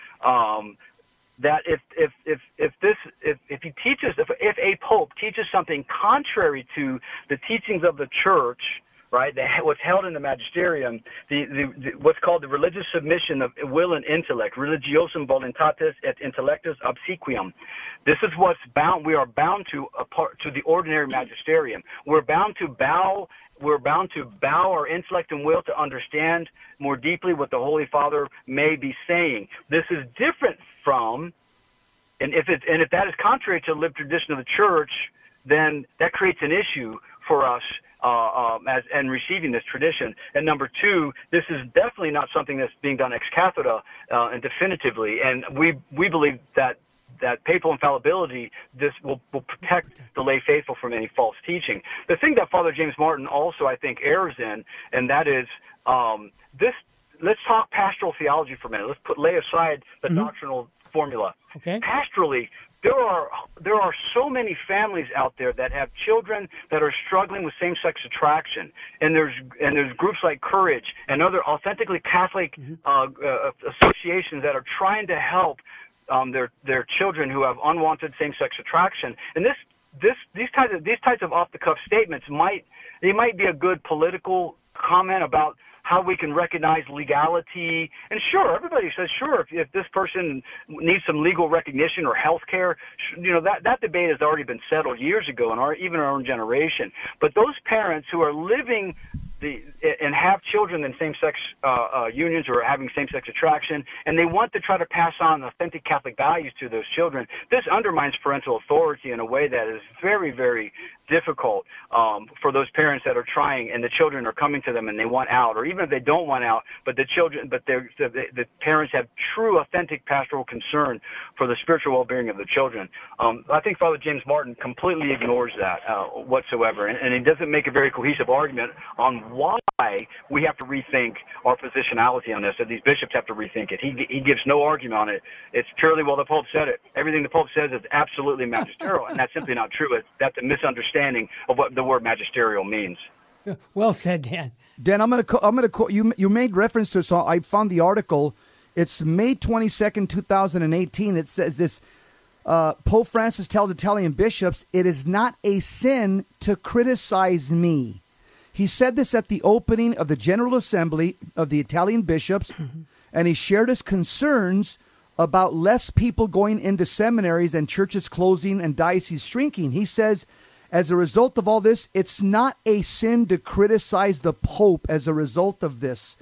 um, that if if if if this if if he teaches if if a Pope teaches something contrary to the teachings of the church, right, that what's held in the magisterium, the, the, the what's called the religious submission of will and intellect, religiosum voluntatis et intellectus obsequium. This is what's bound. We are bound to a part, to the ordinary magisterium. We're bound to bow. We're bound to bow our intellect and will to understand more deeply what the Holy Father may be saying. This is different from, and if it and if that is contrary to the lived tradition of the church, then that creates an issue for us. Uh, um, as and receiving this tradition. And number two, this is definitely not something that's being done ex cathedra uh, and definitively. And we we believe that that papal infallibility this will, will protect the lay faithful from any false teaching. The thing that Father James Martin also I think errs in, and that is um, this. Let's talk pastoral theology for a minute. Let's put lay aside the mm-hmm. doctrinal formula.
Okay.
Pastorally, There are there are so many families out there that have children that are struggling with same-sex attraction, and there's and there's groups like Courage and other authentically Catholic mm-hmm. uh, uh, associations that are trying to help um, their their children who have unwanted same-sex attraction. And this this these types of these types of off-the-cuff statements might they might be a good political comment about how we can recognize legality. And sure, everybody says, sure, if, if this person needs some legal recognition or health care, you know, that, that debate has already been settled years ago in our, even our own generation. But those parents who are living the, and have children in same-sex uh, uh, unions or having same-sex attraction, and they want to try to pass on authentic Catholic values to those children, this undermines parental authority in a way that is very, very difficult um, for those parents that are trying, and the children are coming to them and they want out, or even if they don't want out, but the children, but the, the parents have true, authentic pastoral concern for the spiritual well-being of the children. Um, I think Father James Martin completely ignores that uh, whatsoever, and, and he doesn't make a very cohesive argument on why we have to rethink our positionality on this, that these bishops have to rethink it. He he gives no argument on it. It's purely, well, the Pope said it. Everything the Pope says is absolutely magisterial, and that's simply not true. It's, that's a misunderstanding of what the word magisterial means.
Well said, Dan.
Dan, I'm going to I'm going to you you made reference to, so I found the article. It's May twenty-second, two thousand eighteen. It says this, uh, Pope Francis tells Italian bishops, it is not a sin to criticize me. He said this at the opening of the General Assembly of the Italian bishops, mm-hmm. and he shared his concerns about less people going into seminaries and churches closing and dioceses shrinking. He says, as a result of all this, it's not a sin to criticize the Pope as a result of this.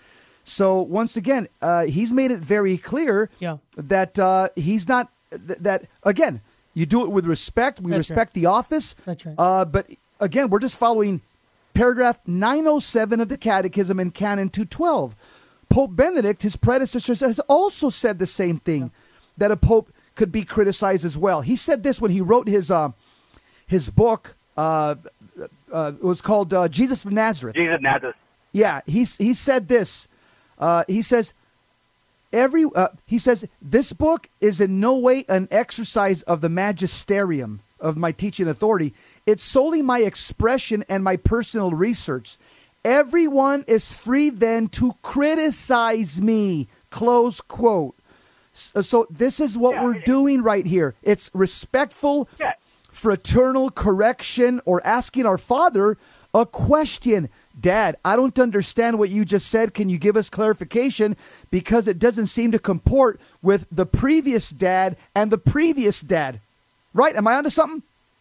So once again, uh, he's made it very clear
yeah.
that uh, he's not, th- that, again, you do it with respect. We
That's
respect
right.
the office.
That's right.
Uh, but again, we're just following paragraph nine oh seven of the Catechism in Canon two twelve. Pope Benedict, his predecessor, has also said the same thing, yeah. that a pope could be criticized as well. He said this when he wrote his uh, his book. Uh, uh, it was called uh, Jesus of Nazareth.
Jesus of Nazareth.
Yeah, he he said this. Uh, he says every. Uh, he says this book is in no way an exercise of the magisterium of my teaching authority. It's solely my expression and my personal research. Everyone is free then to criticize me. Close quote. So, so this is what yeah, we're doing right here. It's respectful, yeah. fraternal correction, or asking our Father a question. Dad, I don't understand what you just said. Can you give us clarification? Because it doesn't seem to comport with the previous dad and the previous dad. Right? Am I onto something?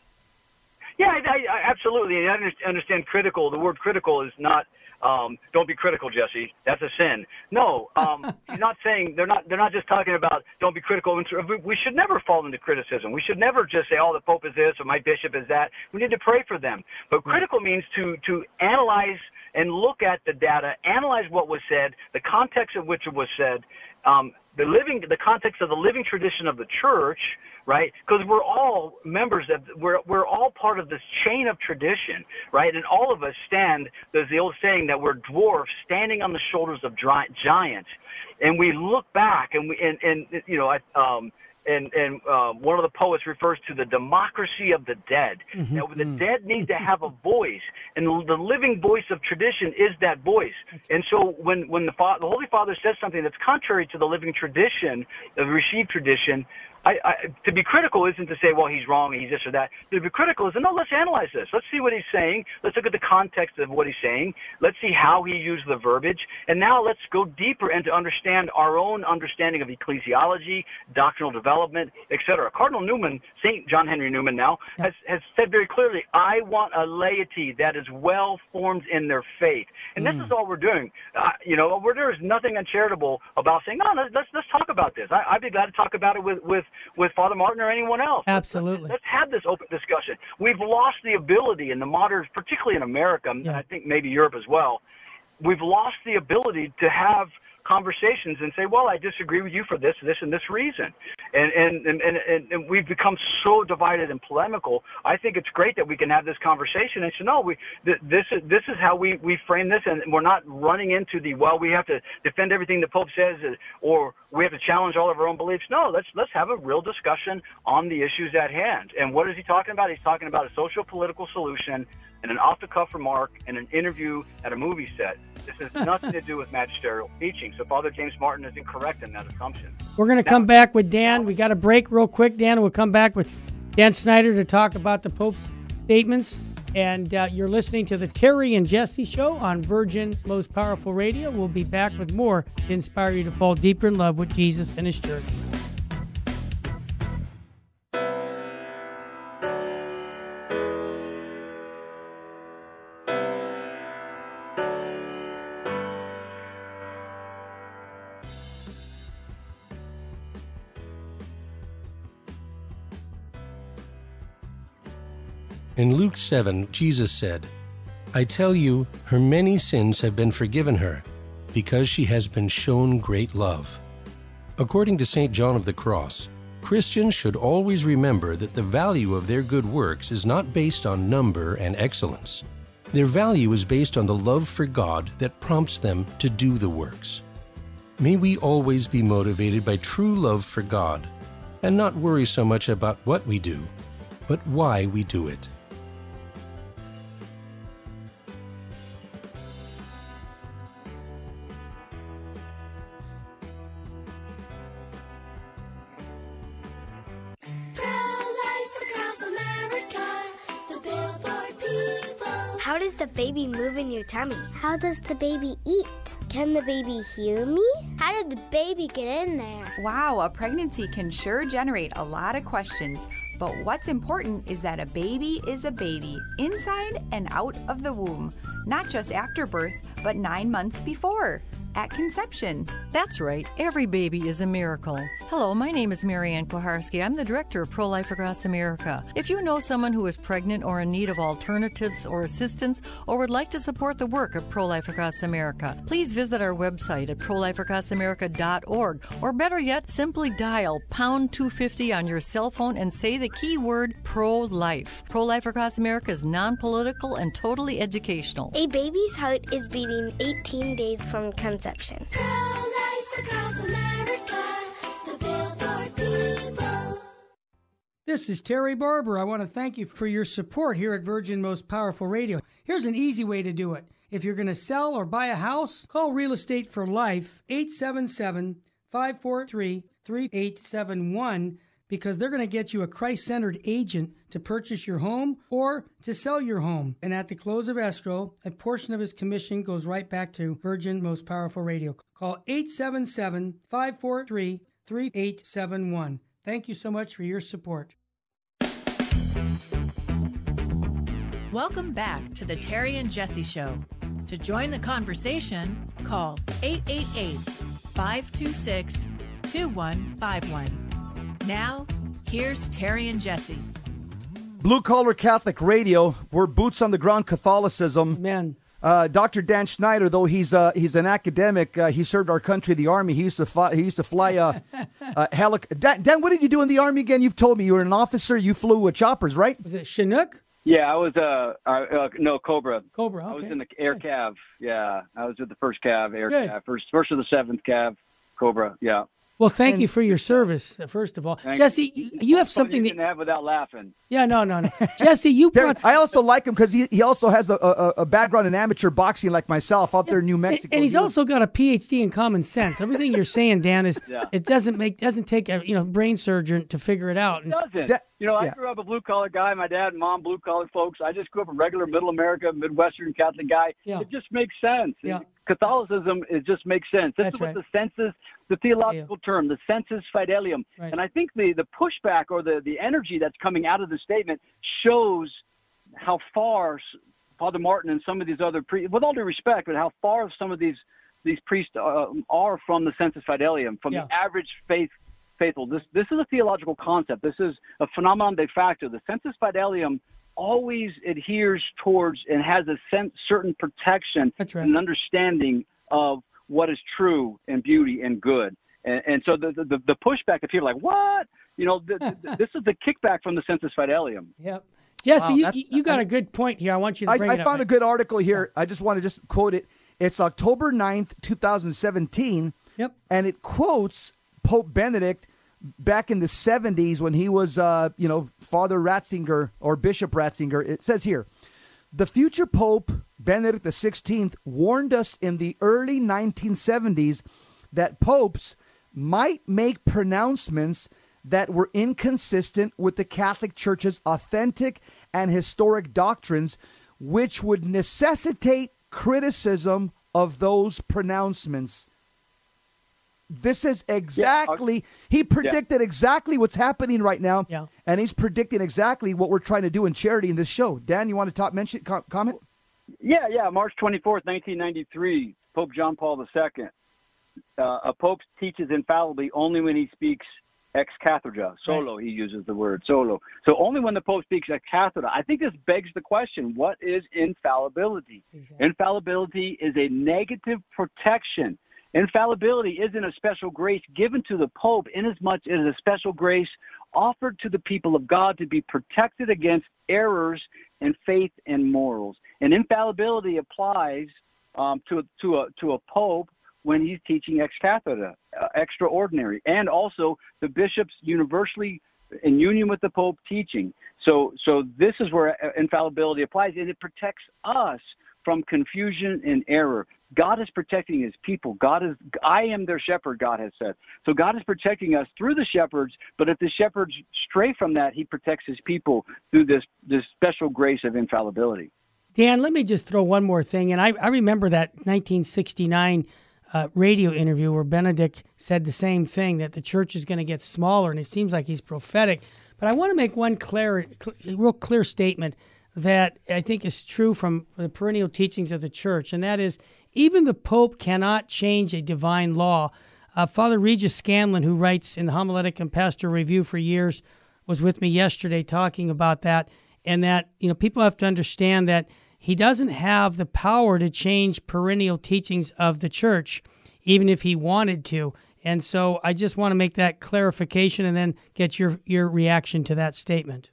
Yeah, I, I, absolutely. I understand critical. The word critical is not, um, don't be critical, Jesse. That's a sin. No, um, he's not saying, they're not They're not just talking about don't be critical. We should never fall into criticism. We should never just say, oh, the Pope is this or my bishop is that. We need to pray for them. But critical means to, to analyze and look at the data, analyze what was said, the context of which it was said, um, the living, the context of the living tradition of the church, right? Because we're all members of, we're we're all part of this chain of tradition, right? And all of us stand. There's the old saying that we're dwarfs standing on the shoulders of giants, and we look back and we and and you know I, um. And and uh, one of the poets refers to the democracy of the dead.
Mm-hmm.
Now, the dead need to have a voice, and the living voice of tradition is that voice. And so when, when the, Fa- the Holy Father says something that's contrary to the living tradition, the received tradition, I, I, to be critical isn't to say, well, he's wrong, he's this or that. To be critical is, no, let's analyze this. Let's see what he's saying. Let's look at the context of what he's saying. Let's see how he used the verbiage. And now let's go deeper and to understand our own understanding of ecclesiology, doctrinal development, et cetera. Cardinal Newman, Saint John Henry Newman now, has, has said very clearly, I want a laity that is well formed in their faith. And mm. this is all we're doing. Uh, you know, where there is nothing uncharitable about saying, no, let's, let's talk about this. I, I'd be glad to talk about it with, with with Father Martin or anyone else.
Absolutely.
Let's, let's have this open discussion. We've lost the ability in the modern, particularly in America, yeah. and I think maybe Europe as well, we've lost the ability to have conversations and say, well, I disagree with you for this, this, and this reason. And and, and, and, and we've become so divided and polemical. I think it's great that we can have this conversation and say, no, we, th- this is this is how we, we frame this, and we're not running into the, well, we have to defend everything the Pope says, or we have to challenge all of our own beliefs. No, let's let's have a real discussion on the issues at hand. And what is he talking about? He's talking about a social-political solution and an off-the-cuff remark and an interview at a movie set. This has nothing to do with magisterial teaching. So Father James Martin is incorrect in that assumption.
We're going to come back with Dan. We got a break real quick, Dan. We'll come back with Dan Snyder to talk about the Pope's statements. And uh, you're listening to the Terry and Jesse Show on Virgin Most Powerful Radio. We'll be back with more to inspire you to fall deeper in love with Jesus and His Church.
In Luke seven, Jesus said, I tell you, her many sins have been forgiven her, because she has been shown great love. According to Saint John of the Cross, Christians should always remember that the value of their good works is not based on number and excellence. Their value is based on the love for God that prompts them to do the works. May we always be motivated by true love for God, and not worry so much about what we do, but why we do it.
How does the baby move in your tummy? How does the baby eat? Can the baby hear me? How did the baby get in there?
Wow, a pregnancy can sure generate a lot of questions. But what's important is that a baby is a baby, inside and out of the womb, not just after birth, but nine months before. at conception.
That's right. Every baby is a miracle. Hello, my name is Marianne Koharski. I'm the director of Pro-Life Across America. If you know someone who is pregnant or in need of alternatives or assistance or would like to support the work of Pro-Life Across America, please visit our website at pro life across america dot org, or better yet, simply dial pound two fifty on your cell phone and say the keyword pro-life. Pro-Life Across America is non-political and totally educational.
A baby's heart is beating eighteen days from conception. Pro-Life Across America, the Billboard people.
This is Terry Barber. I want to thank you for your support here at Virgin Most Powerful Radio. Here's an easy way to do it. If you're going to sell or buy a house, call Real Estate for Life, eight seven seven, five four three, three eight seven one, because they're going to get you a Christ-centered agent to purchase your home or to sell your home. And at the close of escrow, a portion of his commission goes right back to Virgin Most Powerful Radio. Call eight seven seven, five four three, three eight seven one. Thank you so much for your support.
Welcome back to the Terry and Jesse Show. To join the conversation, call eight eight eight, five two six, two one five one. Now, here's Terry and Jesse.
Blue Collar Catholic Radio, we're boots on the ground Catholicism.
Man.
Uh, Doctor Dan Schneider, though he's uh, he's an academic, uh, he served our country, the Army. He used to fly. He used to fly uh, uh, helic. Dan, Dan, what did you do in the Army again? You've told me you were an officer. You flew with choppers, right?
Was it Chinook?
Yeah, I was uh, uh, uh no Cobra.
Cobra. Okay.
I was in the Air Cav. Yeah, I was with the first Cav, Air
Good.
Cav, first first of the seventh Cav, Cobra. Yeah.
Well, thank
And-
you for your service, uh, first of all.
Thank
Jesse, you, you have
Funny
something
you
that...
can have without laughing.
Yeah, no, no, no. Jesse, you
There-
brought...
I also like him because he, he also has a, a, a background in amateur boxing like myself out there in New Mexico.
And he's
He was-
also got a P H D in common sense. Everything you're saying, Dan, is
Yeah.
it doesn't make doesn't take a you know brain surgeon to figure it out.
It
And
doesn't.
Da-
you know, I
yeah.
grew up a blue collar guy. My dad and mom, blue collar folks. I just grew up a regular middle America, Midwestern Catholic guy.
Yeah.
It just makes sense.
Yeah.
Catholicism, it just makes sense. This
That's
is what
right.
the sensus, the theological term, the sensus fidelium.
Right.
And I think the, the pushback or the, the energy that's coming out of the statement shows how far s- Father Martin and some of these other priests, with all due respect, but how far some of these these priests uh, are from the sensus fidelium, from
Yeah.
the average faith faithful. This this is a theological concept. This is a phenomenon de facto. The sensus fidelium always adheres towards and has a sen- certain protection
That's right.
and understanding of what is true and beauty and good. And, and so the, the the pushback that people are like, what? You know, the, the, this is the kickback from the sensus fidelium.
Yep. Jesse,
Wow,
you
that's-
you got a good point here. I want you to
I,
bring
I
it up.
found a
man.
good article here. I just want to just quote it. It's October ninth, twenty seventeen.
Yep.
And it quotes Pope Benedict back in the seventies when he was, uh, you know, Father Ratzinger or Bishop Ratzinger. It says here, the future Pope Benedict the sixteenth warned us in the early nineteen seventies that popes might make pronouncements that were inconsistent with the Catholic Church's authentic and historic doctrines, which would necessitate criticism of those pronouncements. This is exactly, he predicted exactly what's happening right now,
Yeah.
and he's predicting exactly what we're trying to do in charity in this show. Dan, you want to talk, mention, com- comment?
Yeah, yeah. March twenty-fourth, nineteen ninety-three, Pope John Paul the Second. Uh, a pope teaches infallibly only when he speaks ex cathedra. Solo, he uses the word solo. So only when the pope speaks ex cathedra. I think this begs the question, what is infallibility?
Exactly.
Infallibility is a negative protection. Infallibility isn't a special grace given to the Pope inasmuch as a special grace offered to the people of God to be protected against errors in faith and morals. And infallibility applies um, to, a, to, a, to a Pope when he's teaching ex cathedra, uh, extraordinary, and also the bishops universally in union with the Pope teaching. So, so this is where infallibility applies, and it protects us from confusion and error. God is protecting his people. God is, I am their shepherd, God has said. So God is protecting us through the shepherds, but if the shepherds stray from that, he protects his people through this, this special grace of infallibility.
Dan, let me just throw one more thing. And I, I remember that nineteen sixty-nine uh, radio interview where Benedict said the same thing, that the church is going to get smaller, and it seems like he's prophetic. But I want to make one clear, cl- real clear statement that I think is true from the perennial teachings of the church, and that is even the Pope cannot change a divine law. Uh, Father Regis Scanlon, who writes in the Homiletic and Pastoral Review for years, was with me yesterday talking about that, and that, you know, people have to understand that he doesn't have the power to change perennial teachings of the church, even if he wanted to. And so I just want to make that clarification and then get your, your reaction to that statement.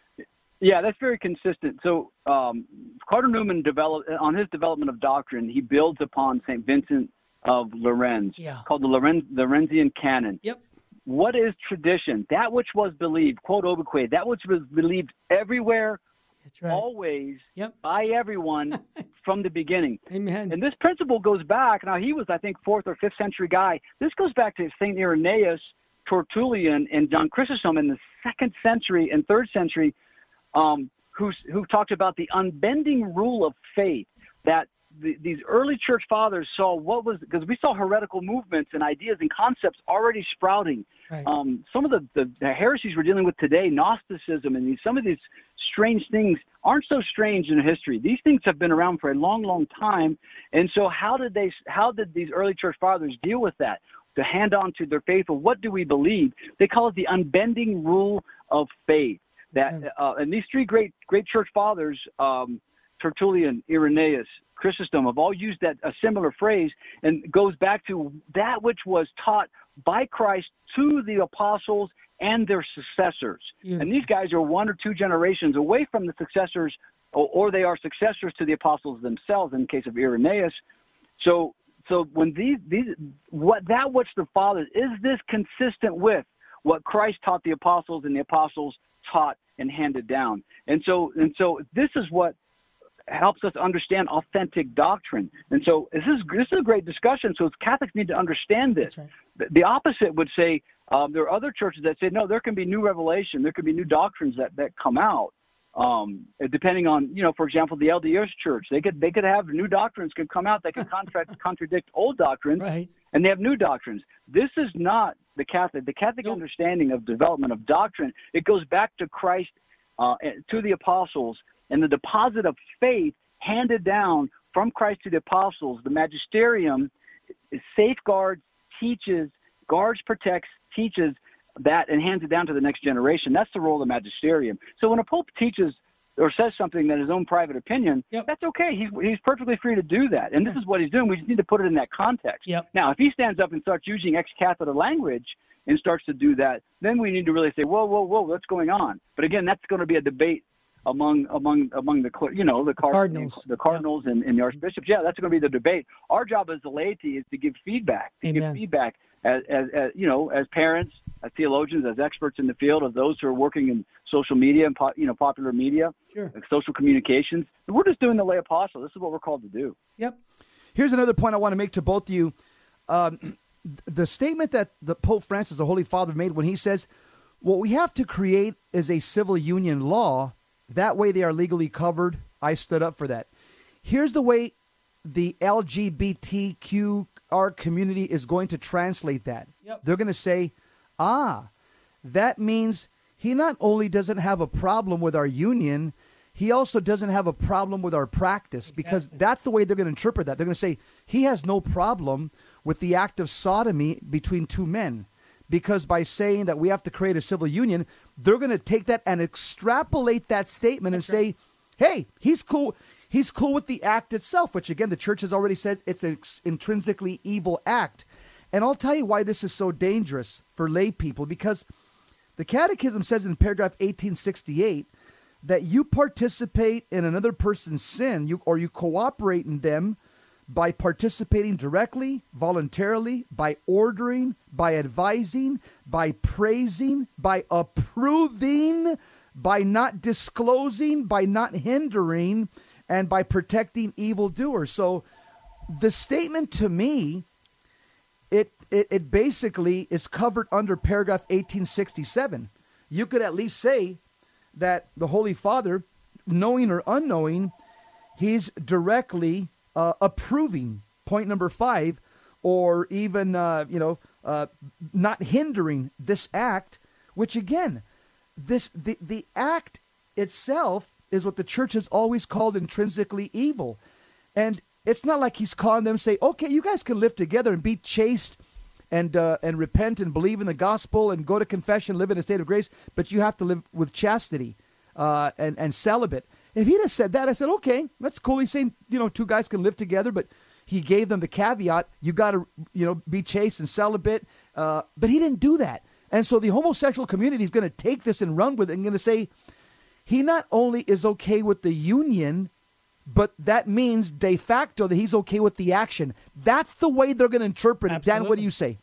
Yeah, that's very consistent. So um, Cardinal Newman developed on his development of doctrine. He builds upon Saint Vincent of Lérins,
yeah.
called the Loren- Lorenzian Canon.
Yep.
What is tradition? That which was believed, quote obique, that which was believed everywhere,
That's right.
always,
yep.
by everyone from the beginning.
Amen.
And this principle goes back. Now, he was, I think, fourth or fifth century guy. This goes back to Saint Irenaeus, Tertullian, and John Chrysostom in the second century and third century, um, who, who talked about the unbending rule of faith, that the, these early church fathers saw what was, because we saw heretical movements and ideas and concepts already sprouting.
Right.
Um, some of the, the, the heresies we're dealing with today, Gnosticism, and these, some of these strange things aren't so strange in history. These things have been around for a long, long time. And so how did they, how did these early church fathers deal with that? To hand on to their faith, of what do we believe? They call it the unbending rule of faith. That uh, and these three great great church fathers, um, Tertullian, Irenaeus, Chrysostom, have all used that a similar phrase, and goes back to that which was taught by Christ to the apostles and their successors.
Yes.
And these guys are one or two generations away from the successors, or, or they are successors to the apostles themselves in the case of Irenaeus. So, so when these these what that which the fathers, is this consistent with what Christ taught the apostles and the apostles taught and handed down? And so and so this is what helps us understand authentic doctrine. And so this is this is a great discussion. So Catholics need to understand this.
Right.
The, the opposite would say um, there are other churches that say, no, there can be new revelation, there can be new doctrines that, that come out. Um, depending on, you know, for example, the L D S Church, they could they could have new doctrines could come out that could contract, contradict old doctrines,
right.
and they have new doctrines. This is not the Catholic. The Catholic nope. understanding of development of doctrine, it goes back to Christ, uh, to the apostles, and the deposit of faith handed down from Christ to the apostles. The magisterium safeguards, teaches, guards, protects, teaches that, and hands it down to the next generation. That's the role of the magisterium. So when a pope teaches or says something that his own private opinion,
yep.
that's okay. He's he's perfectly free to do that. And this is what he's doing. We just need to put it in that context.
Yep.
Now, if he stands up and starts using ex cathedra language and starts to do that, then we need to really say, whoa, whoa, whoa, what's going on? But again, that's going to be a debate among among among the you know the, car-
Cardinals,
the cardinals yep. and, and the archbishops. Yeah, that's going to be the debate. Our job as the laity is to give feedback, to
Amen.
give feedback as, as, as you know, as parents, as theologians, as experts in the field, of those who are working in social media and po- you know popular media,
sure.
like social communications. We're just doing the lay apostle. This is what we're called to do.
Yep.
Here's another point I want to make to both of you. Um, the statement that the Pope Francis, the Holy Father, made when he says, what we have to create is a civil union law. That way they are legally covered. I stood up for that. Here's the way the L G B T Q R community is going to translate that.
Yep.
They're going to say, ah, that means he not only doesn't have a problem with our union, he also doesn't have a problem with our practice,
exactly.
because that's the way they're going to interpret that. They're going to say he has no problem with the act of sodomy between two men, because by saying that we have to create a civil union, they're going to take that and extrapolate that statement
That's
and
right.
say, hey, he's cool. He's cool with the act itself, which, again, the church has already said it's an intrinsically evil act. And I'll tell you why this is so dangerous for lay people, because the Catechism says in paragraph eighteen sixty-eight that you participate in another person's sin, you or you cooperate in them by participating directly, voluntarily, by ordering, by advising, by praising, by approving, by not disclosing, by not hindering, and by protecting evildoers. So the statement to me, it, it it basically is covered under paragraph eighteen sixty-seven. You could at least say that the Holy Father, knowing or unknowing, he's directly uh, approving, point number five, or even, uh, you know, uh, not hindering this act, which again, this the, the act itself is what the church has always called intrinsically evil. And it's not like he's calling them, say, okay, you guys can live together and be chaste and uh, and repent and believe in the gospel and go to confession, live in a state of grace, but you have to live with chastity uh, and, and celibate. If he'd have said that, I said, okay, that's cool. He's saying, you know, two guys can live together, but he gave them the caveat, you got to, you know, be chaste and celibate. Uh, but he didn't do that. And so the homosexual community is going to take this and run with it and going to say, he not only is okay with the union, but that means de facto that he's okay with the action. That's the way they're going to interpret it.
Absolutely.
Dan, what do you say?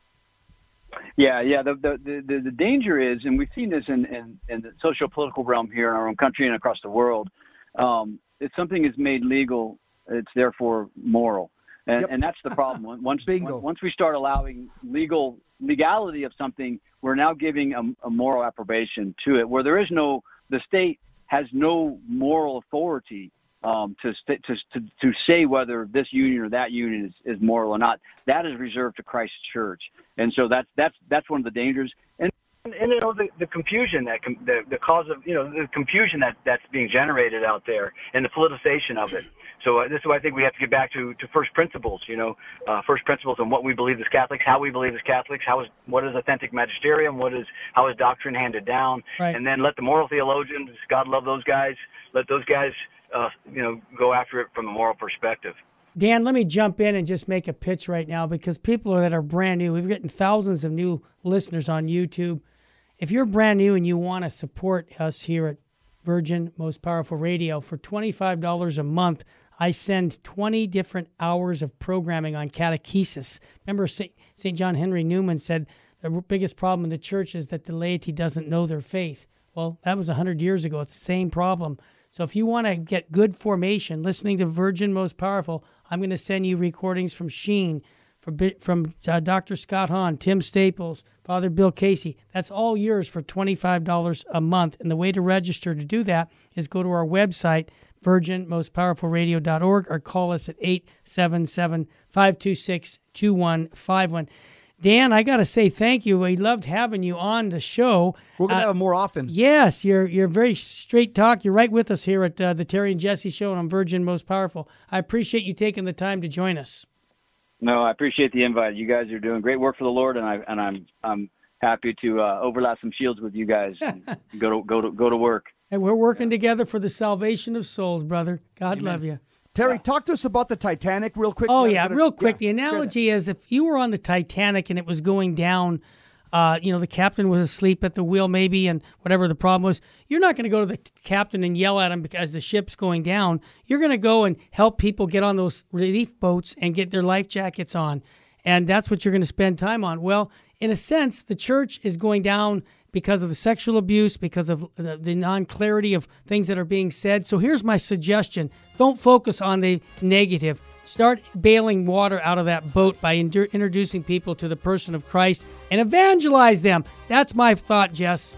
Yeah, yeah. The the, the, the danger is, and we've seen this in, in, in the socio-political realm here in our own country and across the world, um, if something is made legal, it's therefore moral. And,
Yep.
and that's the problem. Once,
Bingo.
once we start allowing legal legality of something, we're now giving a, a moral approbation to it, where there is no, the state has no moral authority um, to, st- to to to say whether this union or that union is, is moral or not. That is reserved to Christ's church, and so that's that's that's one of the dangers. And
And, and you know the, the confusion that com- the the cause of you know the confusion that that's being generated out there and the politicization of it. So uh, this is why I think we have to get back to, to first principles. You know, uh, first principles on what we believe as Catholics, how we believe as Catholics, how is what is authentic magisterium, what is how is doctrine handed down,
Right.
and then let the moral theologians, God love those guys, let those guys uh, you know go after it from a moral perspective.
Dan, let me jump in and just make a pitch right now, because people that are brand new, we've gotten thousands of new listeners on YouTube. If you're brand new and you want to support us here at Virgin Most Powerful Radio, for twenty-five dollars a month, I send twenty different hours of programming on catechesis. Remember, Saint John Henry Newman said the biggest problem in the church is that the laity doesn't know their faith. Well, that was one hundred years ago. It's the same problem. So if you want to get good formation, listening to Virgin Most Powerful, I'm going to send you recordings from Sheen, from, from uh, Doctor Scott Hahn, Tim Staples, Father Bill Casey. That's all yours for twenty-five dollars a month. And the way to register to do that is go to our website, virgin most powerful radio dot org, or call us at eight seven seven, five two six, two one five one. Dan, I got to say thank you. We loved having you on the show.
We're going to
Uh,
have it more often.
Yes, you're you're very straight talk. You're right with us here at uh, the Terry and Jesse Show and on Virgin Most Powerful. I appreciate you taking the time to join us.
No, I appreciate the invite. You guys are doing great work for the Lord, and I and I'm I'm happy to uh, overlap some shields with you guys. And go to go to go to work.
And we're working together for the salvation of souls, brother. God
Amen.
love you.
Terry, talk to us about the Titanic real quick.
Oh,
We're
yeah,
gonna-
real quick.
yeah,
the
share that.
analogy is if you were on the Titanic and it was going down, uh, you know, the captain was asleep at the wheel maybe, and whatever the problem was, you're not going to go to the t- captain and yell at him because the ship's going down. You're going to go and help people get on those relief boats and get their life jackets on. And that's what you're going to spend time on. Well, in a sense, the church is going down because of the sexual abuse, because of the, the non-clarity of things that are being said. So here's my suggestion. Don't focus on the negative. Start bailing water out of that boat by inter- introducing people to the person of Christ and evangelize them. That's my thought, Jess.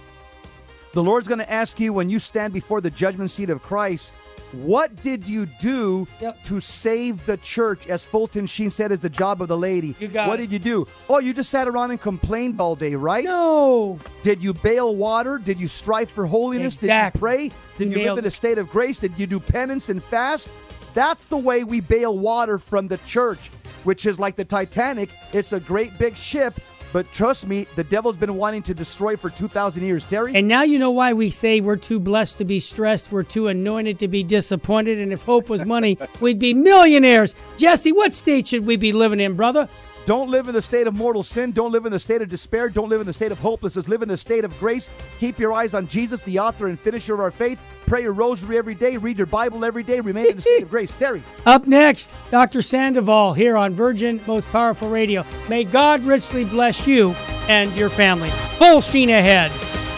The Lord's going to ask you when you stand before the judgment seat of Christ, what did you do
Yep.
to save the church? As Fulton Sheen said, is the job of the lady.
You got
what
it.
did you do? Oh, you just sat around and complained all day, right?
No.
Did you bail water? Did you strive for holiness?
Exactly.
Did you pray? Did
You
you, live
nailed
in a
it.
state of grace? Did you do penance and fast? That's the way we bail water from the church, which is like the Titanic. It's a great big ship, but trust me, the devil's been wanting to destroy for two thousand years. Terry?
And now you know why we say we're too blessed to be stressed, we're too anointed to be disappointed, and if hope was money, we'd be millionaires. Jesse, what state should we be living in, brother?
Don't live in the state of mortal sin. Don't live in the state of despair. Don't live in the state of hopelessness. Live in the state of grace. Keep your eyes on Jesus, the author and finisher of our faith. Pray your rosary every day. Read your Bible every day. Remain in the state of grace. Terry.
Up next, Doctor Sandoval here on Virgin Most Powerful Radio. May God richly bless you and your family. Full sheen ahead.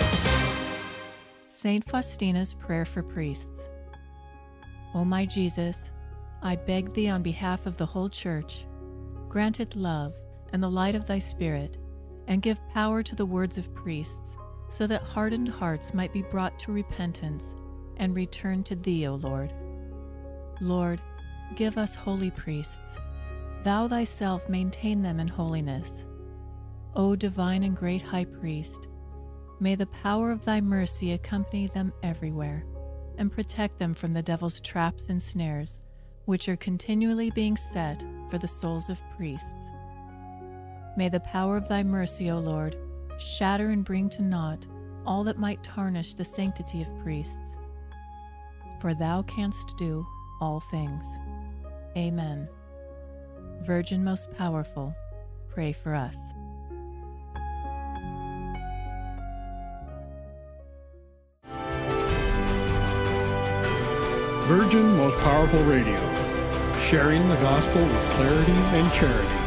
Saint Faustina's Prayer for Priests. O my Jesus, I beg thee on behalf of the whole Church, grant it love and the light of thy Spirit, and give power to the words of priests, so that hardened hearts might be brought to repentance and return to thee, O Lord. Lord, give us holy priests. Thou thyself maintain them in holiness. O divine and great High Priest, may the power of thy mercy accompany them everywhere, and protect them from the devil's traps and snares, which are continually being set for the souls of priests. May the power of thy mercy, O Lord, shatter and bring to naught all that might tarnish the sanctity of priests. For thou canst do all things. Amen. Virgin most powerful, pray for us.
Virgin Most Powerful Radio, sharing the gospel with clarity and charity.